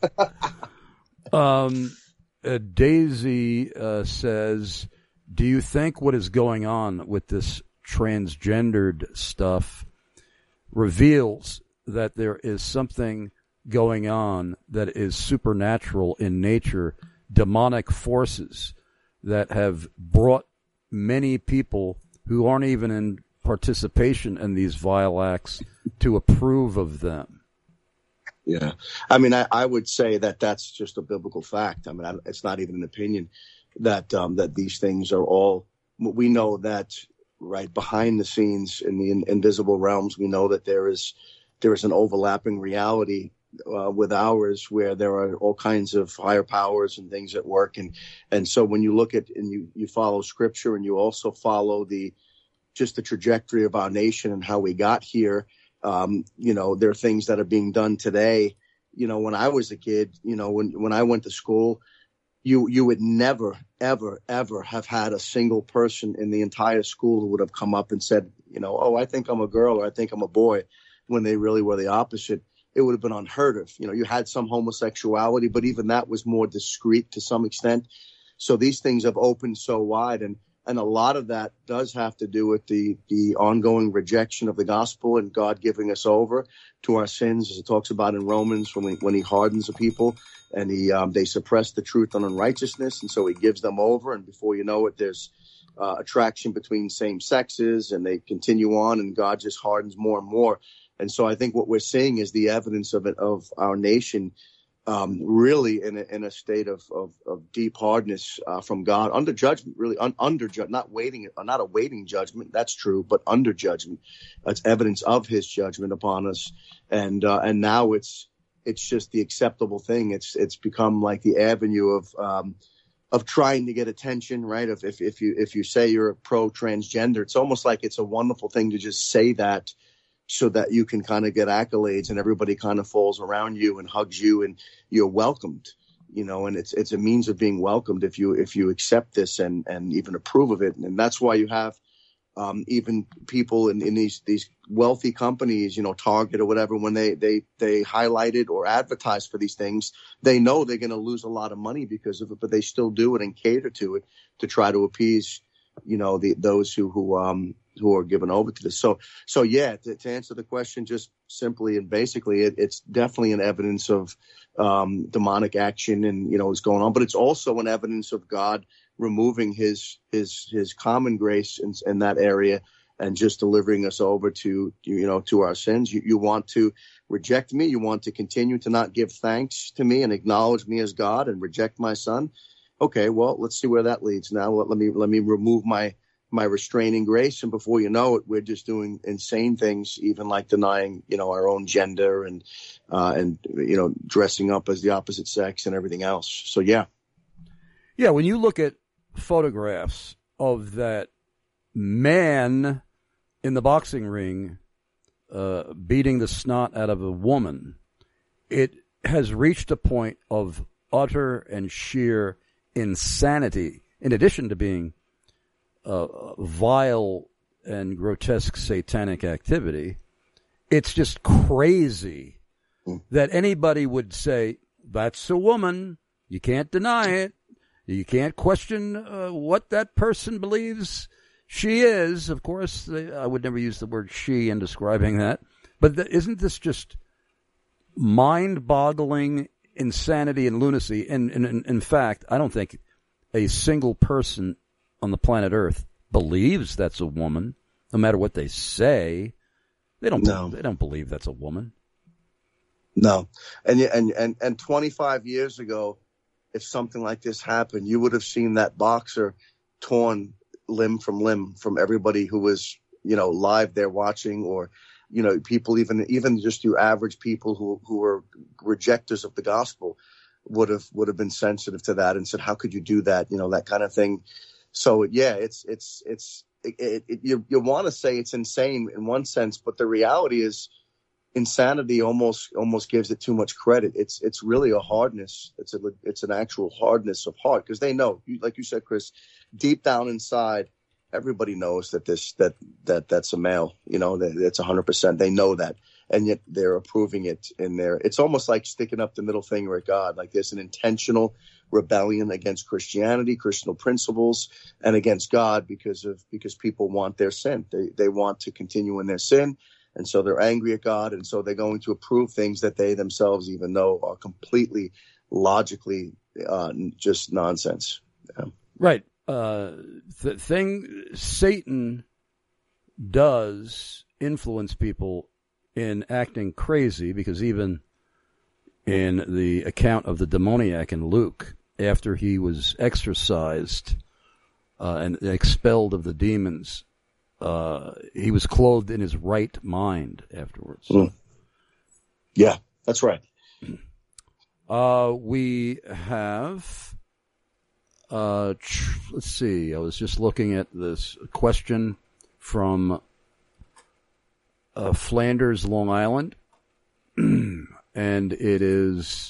um, uh, Daisy uh, says, do you think what is going on with this transgendered stuff reveals that there is something going on that is supernatural in nature, demonic forces that have brought many people who aren't even in participation in these vile acts to approve of them? Yeah. I mean, I, I would say that that's just a biblical fact. I mean, I, it's not even an opinion that, um, that these things are all, we know that right behind the scenes in the in, invisible realms, we know that there is, there is an overlapping reality uh, with ours where there are all kinds of higher powers and things at work. And, and so when you look at, and you, you follow scripture, and you also follow the, just the trajectory of our nation and how we got here. Um, you know, there are things that are being done today. You know, when I was a kid, you know, when, when I went to school, you, you would never, ever, ever have had a single person in the entire school who would have come up and said, you know, oh, I think I'm a girl or I think I'm a boy, when they really were the opposite. It would have been unheard of. You know, you had some homosexuality, but even that was more discreet to some extent. So these things have opened so wide, and and a lot of that does have to do with the the ongoing rejection of the gospel and God giving us over to our sins, as it talks about in Romans, when we, when he hardens the people and he um, they suppress the truth on unrighteousness, and so he gives them over, and before you know it, there's uh, attraction between same sexes, and they continue on, and God just hardens more and more. And so I think what we're seeing is the evidence of it, of our nation um, really in a, in a state of, of, of deep hardness uh, from God, under judgment, really un, under judgment, not waiting, not awaiting judgment. That's true, but under judgment. That's evidence of his judgment upon us. And uh, and now it's it's just the acceptable thing. It's it's become like the avenue of um, of trying to get attention, right? If if if you if you say you're a pro transgender, it's almost like it's a wonderful thing to just say that, so that you can kind of get accolades and everybody kind of falls around you and hugs you and you're welcomed, you know, and it's it's a means of being welcomed if you if you accept this and, and even approve of it. And that's why you have um, even people in, in these these wealthy companies, you know, Target or whatever, when they, they, they highlight it or advertise for these things, they know they're going to lose a lot of money because of it, but they still do it and cater to it to try to appease, you know, the those who who um who are given over to this. So, so yeah, to, to answer the question just simply and basically, it, it's definitely an evidence of um, demonic action and, you know, what's going on, but it's also an evidence of God removing his, his, his common grace in, in that area and just delivering us over to, you know, to our sins. You, you want to reject me. You want to continue to not give thanks to me and acknowledge me as God and reject my son. Okay, well, let's see where that leads. Now let, let me, let me remove my, my restraining grace, and before you know it, we're just doing insane things, even like denying, you know, our own gender and uh, and you know, dressing up as the opposite sex and everything else. So yeah, yeah. When you look at photographs of that man in the boxing ring uh, beating the snot out of a woman, it has reached a point of utter and sheer insanity. In addition to being Uh, vile and grotesque satanic activity, it's just crazy mm. that anybody would say, that's a woman, you can't deny it, you can't question uh, what that person believes she is. Of course, they, I would never use the word she in describing that, but th- isn't this just mind-boggling insanity and lunacy? And, and, and in fact, I don't think a single person on the planet Earth believes that's a woman, no matter what they say. They don't. No. They don't believe that's a woman. No, and and and and twenty-five years ago, if something like this happened, you would have seen that boxer torn limb from limb from everybody who was, you know, live there watching, or, you know, people even even just your average people who who were rejectors of the gospel would have would have been sensitive to that and said, how could you do that? You know, that kind of thing. So yeah, it's it's it's it, it, it, you you want to say it's insane in one sense, but the reality is insanity almost almost gives it too much credit. It's it's really a hardness. It's a it's an actual hardness of heart, because they know, like you said, Chris, deep down inside, everybody knows that this that that that's a male. You know, that it's a hundred percent. They know that, and yet they're approving it in there. It's almost like sticking up the middle finger at God. Like there's an intentional rebellion against Christianity, Christian principles, and against God because of because people want their sin. They they want to continue in their sin, and so they're angry at God, and so they're going to approve things that they themselves even know are completely logically uh, just nonsense. Yeah. Right. Uh, the thing Satan does influence people in acting crazy, because even in the account of the demoniac in Luke, after he was exorcised uh, and expelled of the demons, uh, he was clothed in his right mind afterwards. Mm. Yeah, that's right. Uh, we have, uh, tr- let's see, I was just looking at this question from uh, Flanders, Long Island. And it is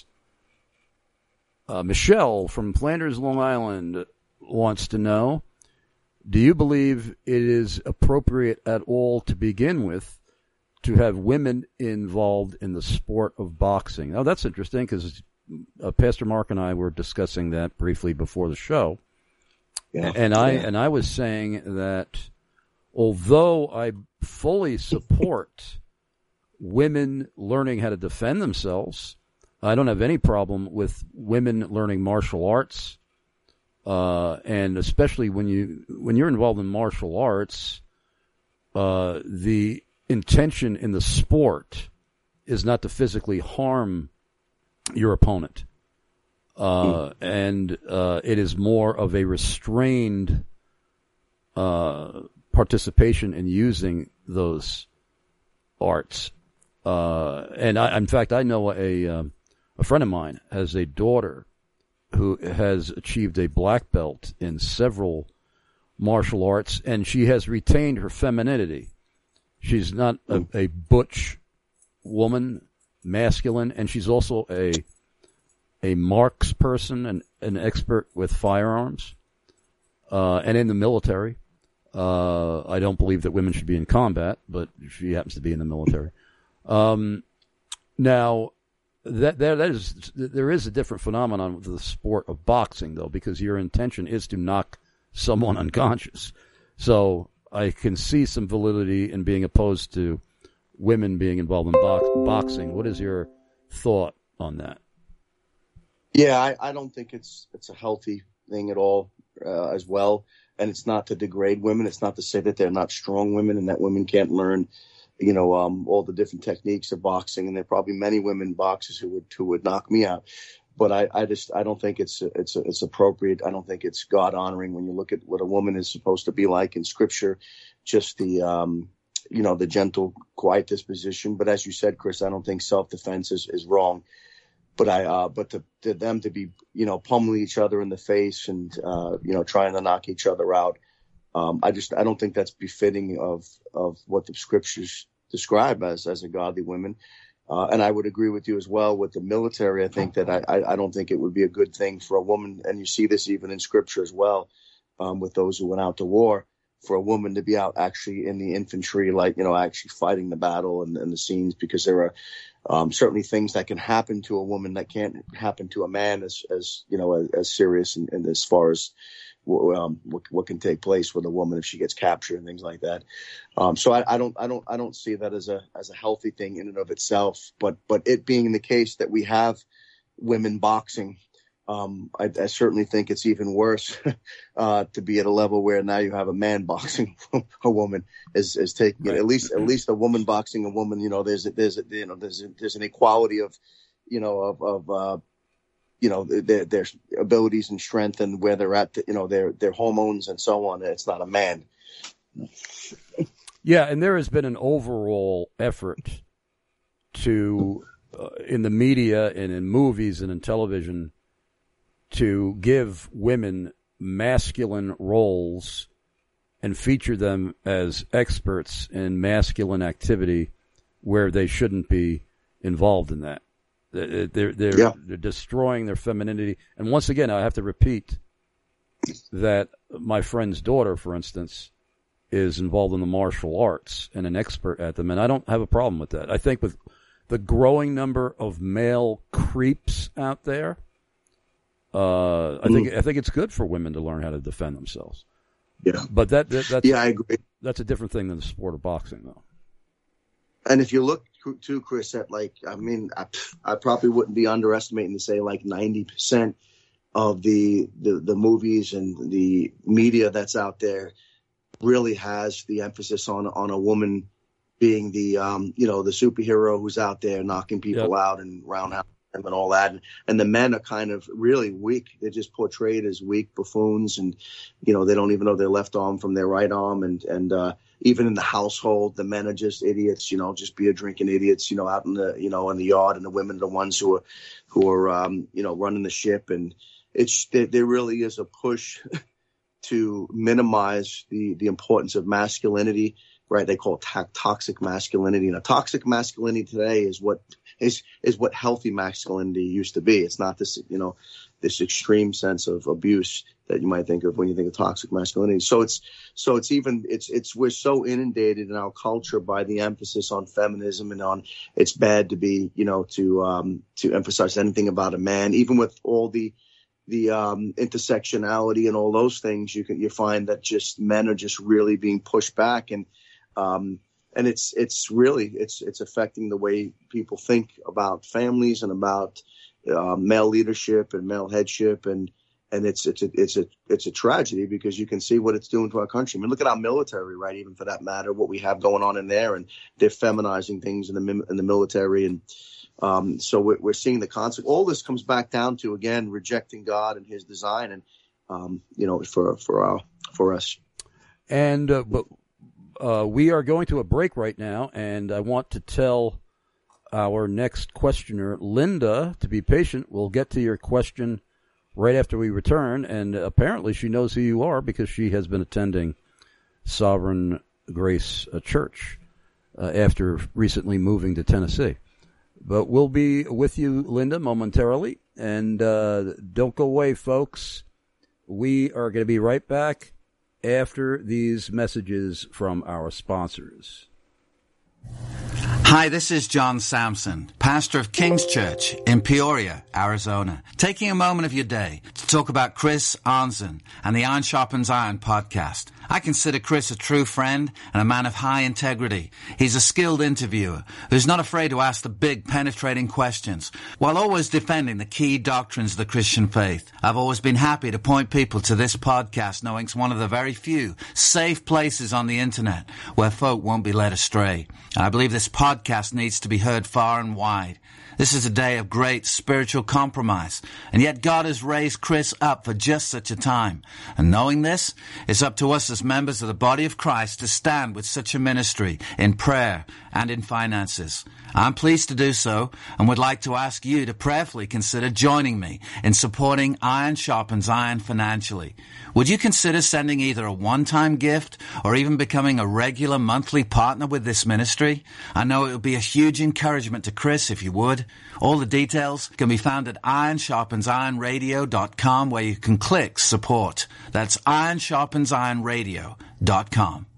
uh, Michelle from Flanders, Long Island, wants to know, do you believe it is appropriate at all to begin with to have women involved in the sport of boxing? Now, that's interesting because uh, Pastor Mark and I were discussing that briefly before the show. Yeah. And I yeah. and I was saying that although I fully support women learning how to defend themselves, I don't have any problem with women learning martial arts. Uh, and especially when you when you're involved in martial arts, uh, the intention in the sport is not to physically harm your opponent, uh, and uh, it is more of a restrained uh, participation in using those arts. Uh, and I, in fact, I know a um, a friend of mine has a daughter who has achieved a black belt in several martial arts, and she has retained her femininity. She's not a, a butch woman, masculine, and she's also a a marks person, and an expert with firearms, uh, and in the military. Uh, I don't believe that women should be in combat, but she happens to be in the military. Um, now, That, that that is there is a different phenomenon with the sport of boxing, though, because your intention is to knock someone unconscious. So I can see some validity in being opposed to women being involved in box, boxing. What is your thought on that? Yeah, I, I don't think it's it's a healthy thing at all, uh, as well. And it's not to degrade women. It's not to say that they're not strong women and that women can't learn, you know, um, all the different techniques of boxing, and there are probably many women boxers who would who would knock me out. But I, I just I don't think it's it's it's appropriate. I don't think it's God honoring when you look at what a woman is supposed to be like in Scripture, just the um, you know the gentle, quiet disposition. But as you said, Chris, I don't think self defense is, is wrong. But I uh, but to, to them to be you know pummeling each other in the face and uh, you know trying to knock each other out. Um, I just I don't think that's befitting of of what the scriptures describe as as a godly woman, uh, and I would agree with you as well with the military. I think that I, I I don't think it would be a good thing for a woman, and you see this even in scripture as well, um, with those who went out to war, for a woman to be out actually in the infantry, like you know actually fighting the battle and, and the scenes, because there are um, certainly things that can happen to a woman that can't happen to a man as as you know as, as serious and, and as far as Um, what, what can take place with a woman if she gets captured and things like that. Um, so I, I don't, I don't, I don't see that as a as a healthy thing in and of itself. But but it being the case that we have women boxing, um, I, I certainly think it's even worse uh, to be at a level where now you have a man boxing a woman is is taking it. At least at least a woman boxing a woman. You know, there's a, there's a, you know there's a, there's an equality of you know of of uh, you know, their, their abilities and strength and where they're at, you know, their, their hormones and so on. It's not a man. Yeah. And there has been an overall effort to, uh, in the media and in movies and in television, to give women masculine roles and feature them as experts in masculine activity where they shouldn't be involved in that. They're they're yeah. they're destroying their femininity. And once again, I have to repeat that my friend's daughter, for instance, is involved in the martial arts and an expert at them, and I don't have a problem with that. I think with the growing number of male creeps out there, uh, I think mm. I think it's good for women to learn how to defend themselves. Yeah, but that, that that's yeah, I agree. That's a different thing than the sport of boxing, though. And if you look too, Chris, at like, I mean, I, I probably wouldn't be underestimating to say like ninety percent of the, the, the movies and the media that's out there really has the emphasis on, on a woman being the, um, you know, the superhero who's out there knocking people yep. out and roundhouse and all that. And, and the men are kind of really weak. They're just portrayed as weak buffoons, and, you know, they don't even know their left arm from their right arm. And, and, uh, even in the household, the men are just idiots, you know, just beer drinking idiots, you know, out in the, you know, in the yard, and the women are the ones who are, who are, um, you know, running the ship. And it's, there, there really is a push to minimize the, the importance of masculinity, right? They call it to- toxic masculinity. And a toxic masculinity today is what is is what healthy masculinity used to be. It's not this, you know, this extreme sense of abuse that you might think of when you think of toxic masculinity. So it's so it's even it's it's we're so inundated in our culture by the emphasis on feminism and on it's bad to be, you know, to um, to emphasize anything about a man, even with all the the um, intersectionality and all those things. You can you find that just men are just really being pushed back, and um, and it's it's really it's it's affecting the way people think about families and about uh, male leadership and male headship, and and it's it's a, it's a it's a tragedy because you can see what it's doing to our country. I mean, look at our military, right? Even for that matter, what we have going on in there, and they're feminizing things in the in the military, and um, so we're, we're seeing the consequence. All this comes back down to again rejecting God and His design, and um, you know, for for our for us. And uh, but uh, we are going to a break right now, and I want to tell our next questioner, Linda, to be patient. We'll get to your question right after we return, and apparently she knows who you are because she has been attending Sovereign Grace Church uh, after recently moving to Tennessee. But we'll be with you, Linda, momentarily, and uh, don't go away, folks. We are going to be right back after these messages from our sponsors. Hi, this is John Sampson, pastor of King's Church in Peoria, Arizona, taking a moment of your day to talk about Chris Arnzen and the Iron Sharpens Iron podcast. I consider Chris a true friend and a man of high integrity. He's a skilled interviewer who's not afraid to ask the big, penetrating questions while always defending the key doctrines of the Christian faith. I've always been happy to point people to this podcast, knowing it's one of the very few safe places on the internet where folk won't be led astray. And I believe this podcast needs to be heard far and wide. This is a day of great spiritual compromise, and yet God has raised Chris up for just such a time. And knowing this, it's up to us as members of the body of Christ to stand with such a ministry in prayer and in finances. I'm pleased to do so and would like to ask you to prayerfully consider joining me in supporting Iron Sharpens Iron financially. Would you consider sending either a one-time gift or even becoming a regular monthly partner with this ministry? I know it would be a huge encouragement to Chris if you would. All the details can be found at iron sharpens iron radio dot com, where you can click support. That's iron sharpens iron radio dot com.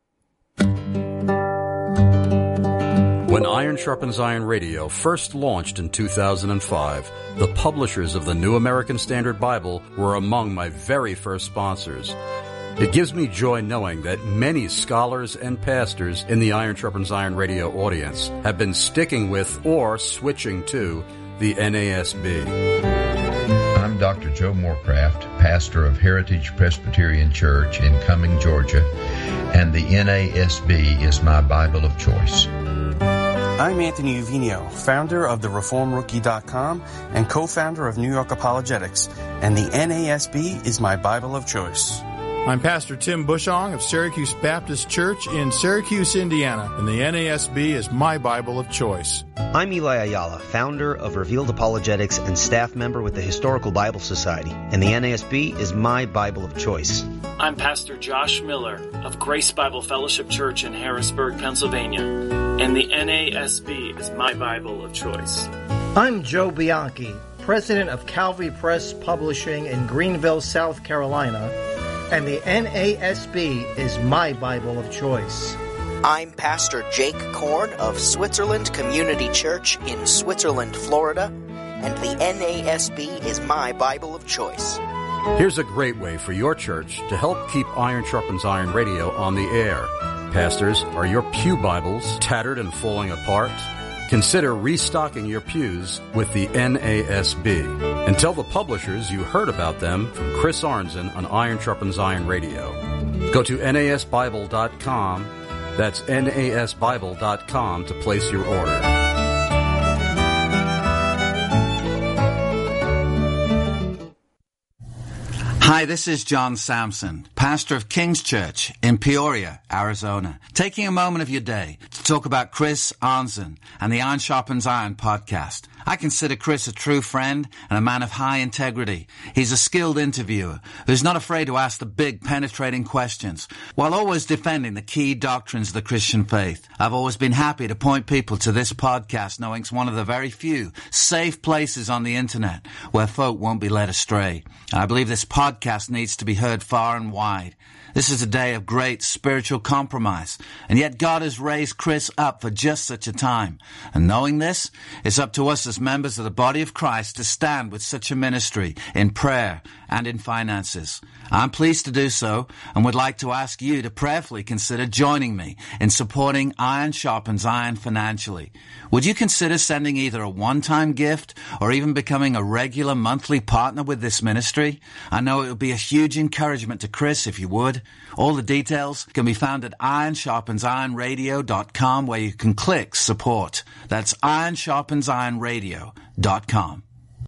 When Iron Sharpens Iron Radio first launched in two thousand five, the publishers of the New American Standard Bible were among my very first sponsors. It gives me joy knowing that many scholars and pastors in the Iron Sharpens Iron Radio audience have been sticking with or switching to the N A S B. I'm Doctor Joe Morecraft, pastor of Heritage Presbyterian Church in Cumming, Georgia, and the N A S B is my Bible of choice. I'm Anthony Uvino, founder of the reform rookie dot com and co-founder of New York Apologetics, and the N A S B is my Bible of choice. I'm Pastor Tim Bushong of Syracuse Baptist Church in Syracuse, Indiana, and the N A S B is my Bible of choice. I'm Eli Ayala, founder of Revealed Apologetics and staff member with the Historical Bible Society, and the N A S B is my Bible of choice. I'm Pastor Josh Miller of Grace Bible Fellowship Church in Harrisburg, Pennsylvania, and the N A S B is my Bible of choice. I'm Joe Bianchi, president of Calvary Press Publishing in Greenville, South Carolina, and the N A S B is my Bible of choice. I'm Pastor Jake Korn of Switzerland Community Church in Switzerland, Florida, and the N A S B is my Bible of choice. Here's a great way for your church to help keep Iron Sharpens Iron Radio on the air. Pastors, are your pew Bibles tattered and falling apart? Consider restocking your pews with the N A S B. And tell the publishers you heard about them from Chris Arnzen on Iron Sharpens Iron Radio. Go to N A S Bible dot com. That's N A S Bible dot com to place your order. Hi, this is John Sampson, pastor of King's Church in Peoria, Arizona, taking a moment of your day to talk about Chris Arnzen and the Iron Sharpens Iron podcast. I consider Chris a true friend and a man of high integrity. He's a skilled interviewer who's not afraid to ask the big, penetrating questions, while always defending the key doctrines of the Christian faith. I've always been happy to point people to this podcast, knowing it's one of the very few safe places on the internet where folk won't be led astray. And I believe this podcast needs to be heard far and wide. This is a day of great spiritual compromise, and yet God has raised Chris up for just such a time. And knowing this, it's up to us as members of the body of Christ to stand with such a ministry in prayer and in finances. I'm pleased to do so and would like to ask you to prayerfully consider joining me in supporting Iron Sharpens Iron financially. Would you consider sending either a one-time gift or even becoming a regular monthly partner with this ministry? I know it would be a huge encouragement to Chris if you would. All the details can be found at iron sharpens iron radio dot com, where you can click support. That's iron sharpens iron radio dot com.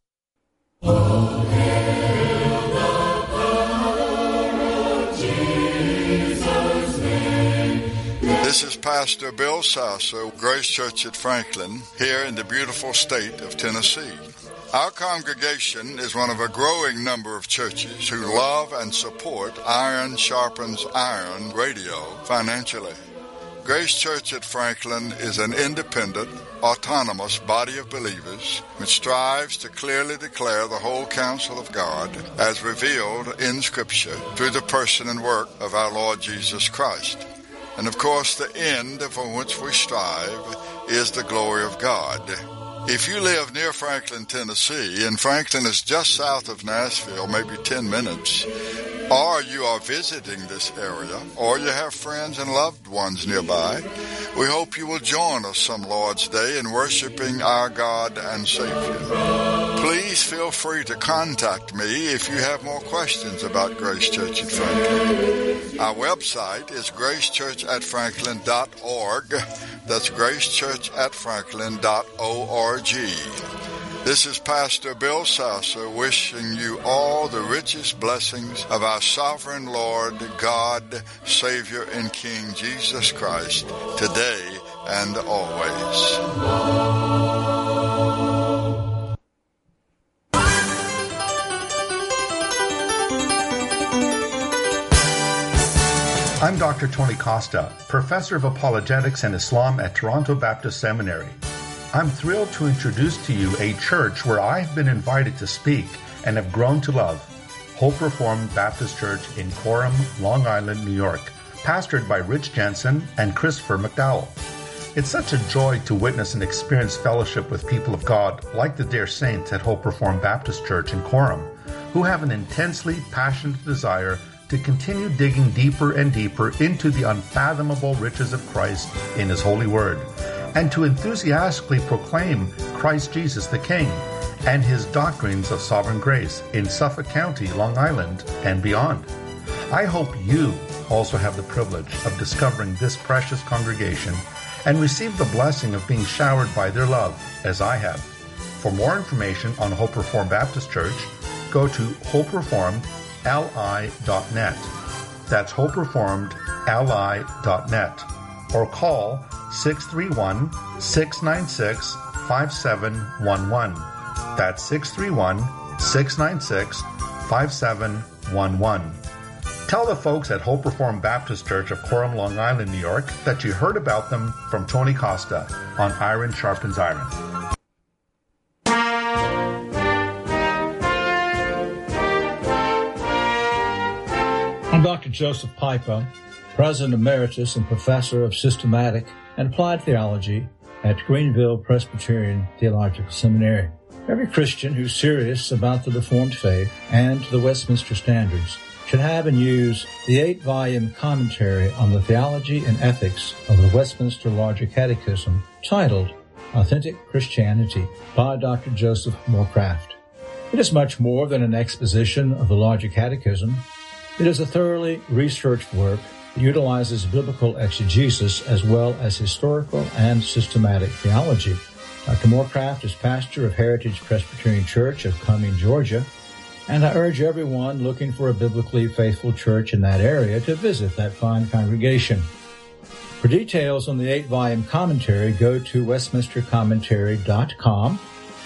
This is Pastor Bill Sasso, Grace Church at Franklin, here in the beautiful state of Tennessee. Our congregation is one of a growing number of churches who love and support Iron Sharpens Iron radio financially. Grace Church at Franklin is an independent, autonomous body of believers which strives to clearly declare the whole counsel of God as revealed in Scripture through the person and work of our Lord Jesus Christ. And of course, the end for which we strive is the glory of God. If you live near Franklin, Tennessee, and Franklin is just south of Nashville, maybe ten minutes, or you are visiting this area, or you have friends and loved ones nearby, we hope you will join us some Lord's Day in worshiping our God and Savior. Please feel free to contact me if you have more questions about Grace Church at Franklin. Our website is grace church at franklin dot org. That's grace church at franklin dot org. This is Pastor Bill Sasso wishing you all the richest blessings of our sovereign Lord, God, Savior, and King Jesus Christ, today and always. I'm Doctor Tony Costa, Professor of Apologetics and Islam at Toronto Baptist Seminary. I'm thrilled to introduce to you a church where I've been invited to speak and have grown to love, Hope Reformed Baptist Church in Coram, Long Island, New York, pastored by Rich Jensen and Christopher McDowell. It's such a joy to witness and experience fellowship with people of God like the dear saints at Hope Reformed Baptist Church in Coram, who have an intensely passionate desire to continue digging deeper and deeper into the unfathomable riches of Christ in His holy word, and to enthusiastically proclaim Christ Jesus the King and His doctrines of sovereign grace in Suffolk County, Long Island, and beyond. I hope you also have the privilege of discovering this precious congregation and receive the blessing of being showered by their love, as I have. For more information on Hope Reformed Baptist Church, go to hope reformed l i dot net. That's hope reformed l i dot net. Or call six three one, six nine six, five seven one one. That's six three one, six nine six, five seven one one. Tell the folks at Hope Reformed Baptist Church of Coram, Long Island, New York, that you heard about them from Tony Costa on Iron Sharpens Iron. I'm Doctor Joseph Pipa, President Emeritus and Professor of Systematic and Applied Theology at Greenville Presbyterian Theological Seminary. Every Christian who's serious about the Reformed faith and the Westminster Standards should have and use the eight-volume commentary on the theology and ethics of the Westminster Larger Catechism titled Authentic Christianity by Doctor Joseph Moorcraft. It is much more than an exposition of the Larger Catechism. It is a thoroughly researched work that utilizes biblical exegesis as well as historical and systematic theology. Doctor Moorcraft is pastor of Heritage Presbyterian Church of Cumming, Georgia, and I urge everyone looking for a biblically faithful church in that area to visit that fine congregation. For details on the eight-volume commentary, go to westminster commentary dot com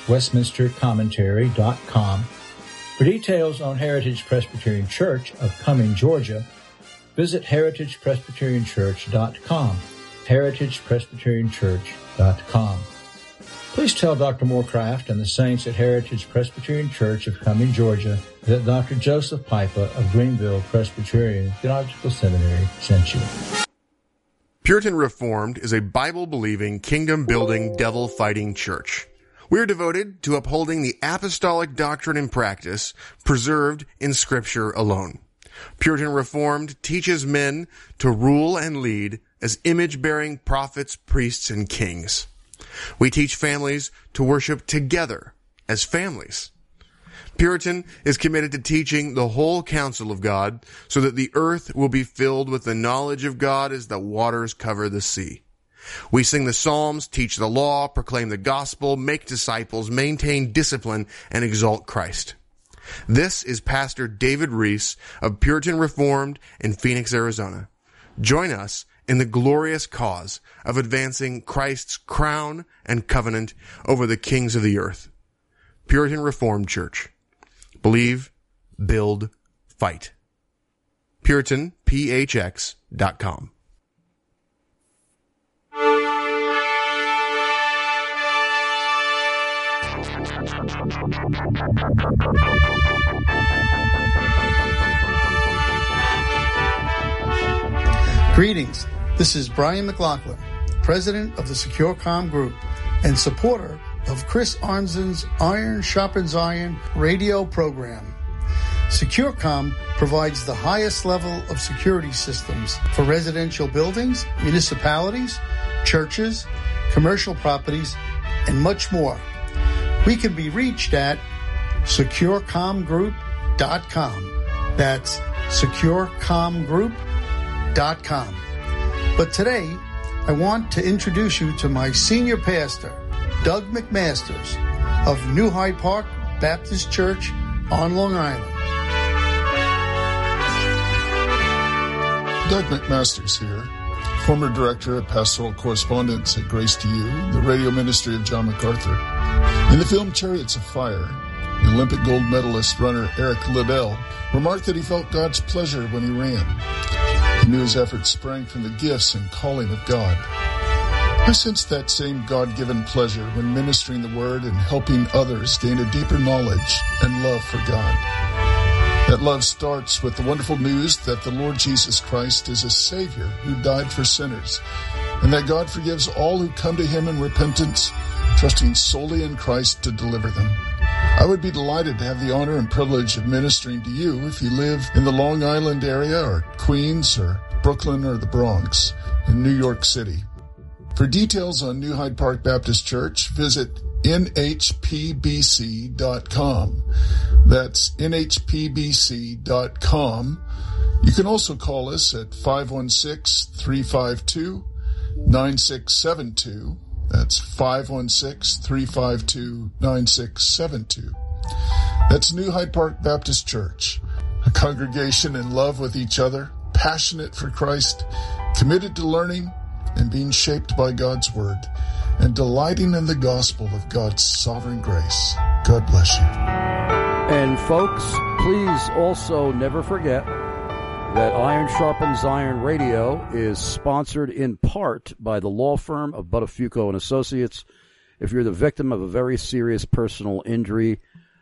westminster commentary dot com. For details on Heritage Presbyterian Church of Cumming, Georgia, visit heritage presbyterian church dot com, heritage presbyterian church dot com. Please tell Doctor Moorcraft and the saints at Heritage Presbyterian Church of Cumming, Georgia, that Doctor Joseph Pipa of Greenville Presbyterian Theological Seminary sent you. Puritan Reformed is a Bible-believing, kingdom-building, devil-fighting church. We are devoted to upholding the apostolic doctrine and practice preserved in Scripture alone. Puritan Reformed teaches men to rule and lead as image-bearing prophets, priests, and kings. We teach families to worship together as families. Puritan is committed to teaching the whole counsel of God so that the earth will be filled with the knowledge of God as the waters cover the sea. We sing the Psalms, teach the law, proclaim the gospel, make disciples, maintain discipline, and exalt Christ. This is Pastor David Reese of Puritan Reformed in Phoenix, Arizona. Join us in the glorious cause of advancing Christ's crown and covenant over the kings of the earth. Puritan Reformed Church. Believe, build, fight. Puritan P H X dot com. Greetings. This is Brian McLaughlin, president of the Secure Comm Group and supporter of Chris Arnzen's Iron Sharpens Iron radio program. SecureComm provides the highest level of security systems for residential buildings, municipalities, churches, commercial properties, and much more. We can be reached at secure comm group dot com. That's secure comm group dot com. But today, I want to introduce you to my senior pastor, Doug McMasters of New Hyde Park Baptist Church on Long Island. Doug McMasters here, former director of pastoral correspondence at Grace to You, the radio ministry of John MacArthur. In the film Chariots of Fire, the Olympic gold medalist runner Eric Liddell remarked that he felt God's pleasure when he ran. He knew his efforts sprang from the gifts and calling of God. I sensed that same God-given pleasure when ministering the Word and helping others gain a deeper knowledge and love for God. That love starts with the wonderful news that the Lord Jesus Christ is a Savior who died for sinners, and that God forgives all who come to Him in repentance, trusting solely in Christ to deliver them. I would be delighted to have the honor and privilege of ministering to you if you live in the Long Island area or Queens or Brooklyn or the Bronx in New York City. For details on New Hyde Park Baptist Church, visit N H P B C dot com. That's N H P B C dot com. You can also call us at five one six, three five two, nine six seven two. That's five one six, three five two, nine six seven two. That's New Hyde Park Baptist Church, a congregation in love with each other, passionate for Christ, committed to learning and being shaped by God's Word, and delighting in the gospel of God's sovereign grace. God bless you. And folks, please also never forget that Iron Sharpens Iron Radio is sponsored in part by the law firm of Buttafuoco and Associates. If you're the victim of a very serious personal injury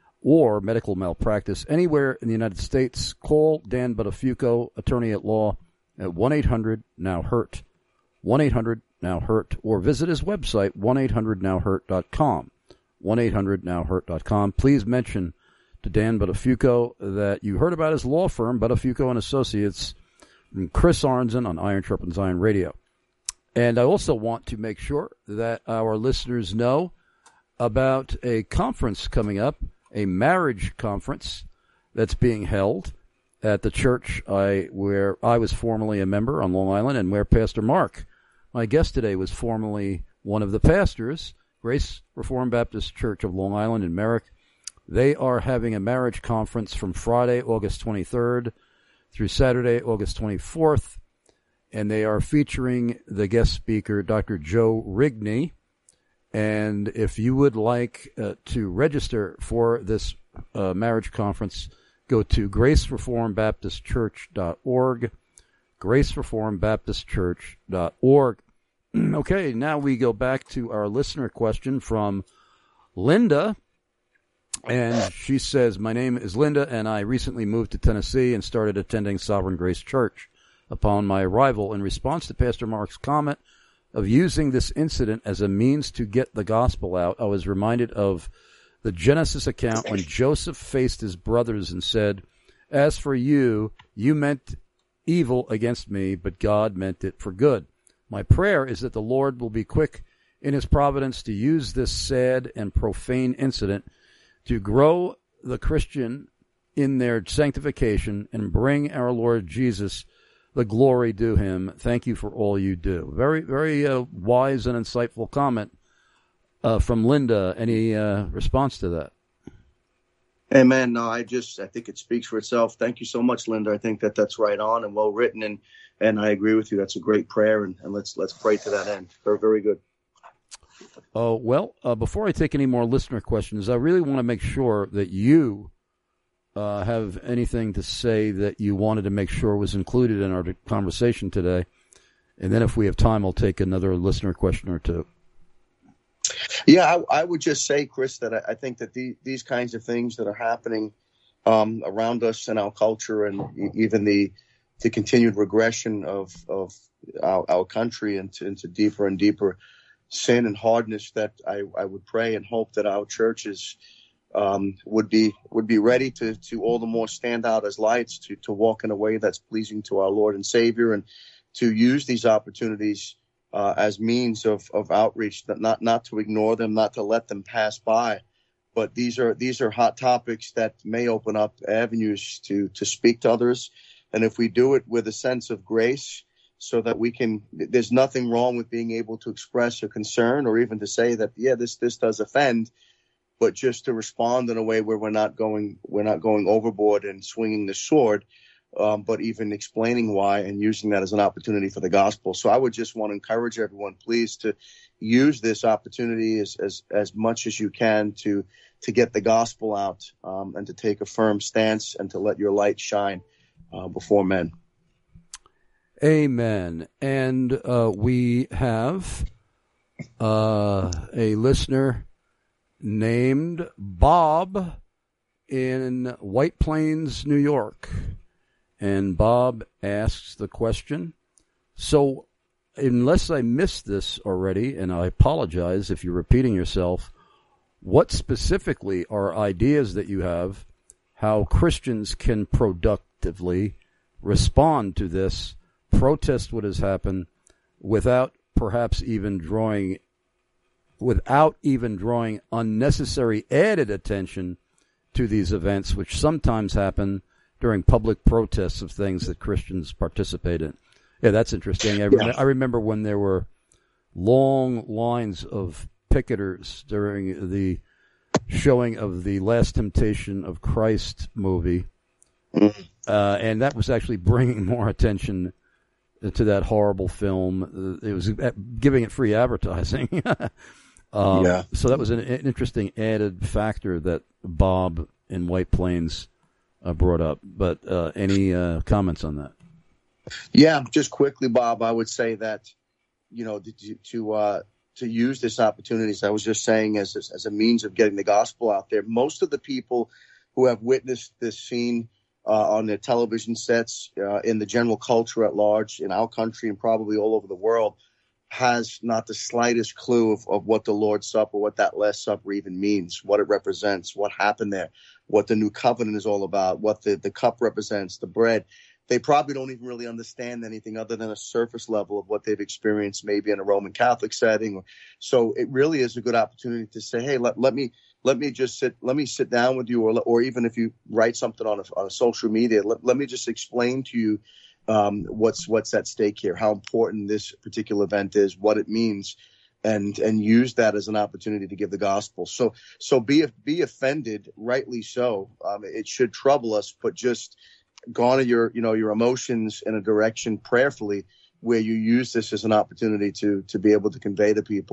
or medical malpractice anywhere in the United States, call Dan Buttafuoco, attorney at law, at one eight hundred now hurt, one eight hundred now hurt, or visit his website, one eight hundred now hurt dot com, one eight hundred now hurt dot com. Please mention to Dan Buttafuoco that you heard about his law firm, Buttafuoco and Associates, and Chris Arnzen on Iron Sharpens Iron Radio. And I also want to make sure that our listeners know about a conference coming up, a marriage conference that's being held at the church I where I was formerly a member on Long Island and where Pastor Mark, my guest today, was formerly one of the pastors, Grace Reformed Baptist Church of Long Island in Merrick. They are having a marriage conference from Friday, August twenty-third through Saturday, August twenty-fourth, and they are featuring the guest speaker, Doctor Joe Rigney, And if you would like uh, to register for this uh, marriage conference, go to grace reformed baptist church dot org, grace reformed baptist church dot org. Okay, now we go back to our listener question from Linda. And she says, my name is Linda, and I recently moved to Tennessee and started attending Sovereign Grace Church. Upon my arrival, in response to Pastor Mark's comment of using this incident as a means to get the gospel out, I was reminded of the Genesis account when Joseph faced his brothers and said, as for you, you meant evil against me, but God meant it for good. My prayer is that the Lord will be quick in his providence to use this sad and profane incident to grow the Christian in their sanctification and bring our Lord Jesus the glory due him. Thank you for all you do. Very, very uh, wise and insightful comment uh, from Linda. Any uh, response to that? Amen. No, I just, I think it speaks for itself. Thank you so much, Linda. I think that that's right on and well written, and and I agree with you. That's a great prayer, and, and let's let's pray to that end. Very, very good. Oh, well, uh, before I take any more listener questions, I really want to make sure that you uh, have anything to say that you wanted to make sure was included in our conversation today. And then if we have time, I'll take another listener question or two. Yeah, I, I would just say, Chris, that I, I think that the, these kinds of things that are happening um, around us in our culture, and even the the continued regression of, of our, our country into, into deeper and deeper sin and hardness, that I, I would pray and hope that our churches um, would be would be ready to to all the more stand out as lights, to to walk in a way that's pleasing to our Lord and Savior, and to use these opportunities uh, as means of of outreach, that not not to ignore them, not to let them pass by. But these are these are hot topics that may open up avenues to to speak to others, and if we do it with a sense of grace, so that we can, there's nothing wrong with being able to express a concern, or even to say that, yeah, this, this does offend, but just to respond in a way where we're not going, we're not going overboard and swinging the sword, um, but even explaining why and using that as an opportunity for the gospel. So I would just want to encourage everyone, please, to use this opportunity as, as, as much as you can to, to get the gospel out, um, and to take a firm stance and to let your light shine, uh, before men. Amen. And uh, we have uh, a listener named Bob in White Plains, New York. And Bob asks the question, so unless I missed this already, and I apologize if you're repeating yourself, what specifically are ideas that you have how Christians can productively respond to this, protest what has happened, without perhaps even drawing, without even drawing unnecessary added attention to these events, which sometimes happen during public protests of things that Christians participate in? Yeah, that's interesting. I, rem- Yeah. I remember when there were long lines of picketers during the showing of the Last Temptation of Christ movie, uh, and that was actually bringing more attention to that horrible film. It was giving it free advertising. um, Yeah. So that was an, an interesting added factor that Bob in White Plains uh, brought up. But uh, any uh, comments on that? Yeah, just quickly, Bob, I would say that, you know, to to, uh, to use this opportunity, as I was just saying, as as a means of getting the gospel out there. Most of the people who have witnessed this scene uh, on their television sets, uh, in the general culture at large, in our country and probably all over the world, has not the slightest clue of, of what the Lord's Supper, what that Last Supper even means, what it represents, what happened there, what the new covenant is all about, what the, the cup represents, the bread. They probably don't even really understand anything other than a surface level of what they've experienced maybe in a Roman Catholic setting. So it really is a good opportunity to say, hey, let, let me let me just sit, let me sit down with you, or or even if you write something on a, on a social media, let, let me just explain to you um, what's what's at stake here, how important this particular event is, what it means, and and use that as an opportunity to give the gospel. So so be be offended, rightly so. Um, it should trouble us, but just garner your, you know, your emotions in a direction prayerfully where you use this as an opportunity to to be able to convey to people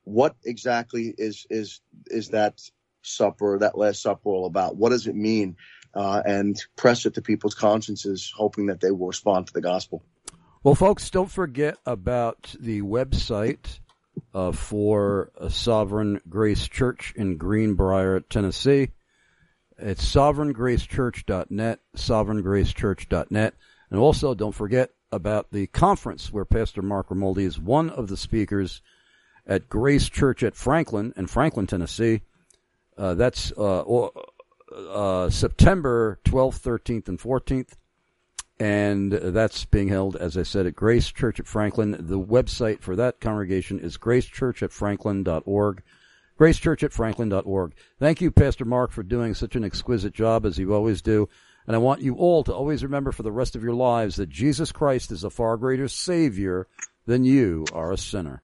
what exactly is is is that supper, that Last Supper, all about? What does it mean? Uh, and press it to people's consciences, hoping that they will respond to the gospel. Well, folks, don't forget about the website uh, for uh, Sovereign Grace Church in Greenbrier, Tennessee. It's sovereign grace church dot net, sovereign grace church dot net. And also, don't forget about the conference where Pastor Mark Romoldi is one of the speakers at Grace Church at Franklin in Franklin, Tennessee. Uh, that's uh, uh, September twelfth, thirteenth, and fourteenth. And that's being held, as I said, at Grace Church at Franklin. The website for that congregation is grace church at franklin dot org. grace church at franklin dot org. Thank you, Pastor Mark, for doing such an exquisite job, as you always do. And I want you all to always remember for the rest of your lives that Jesus Christ is a far greater Savior than you are a sinner.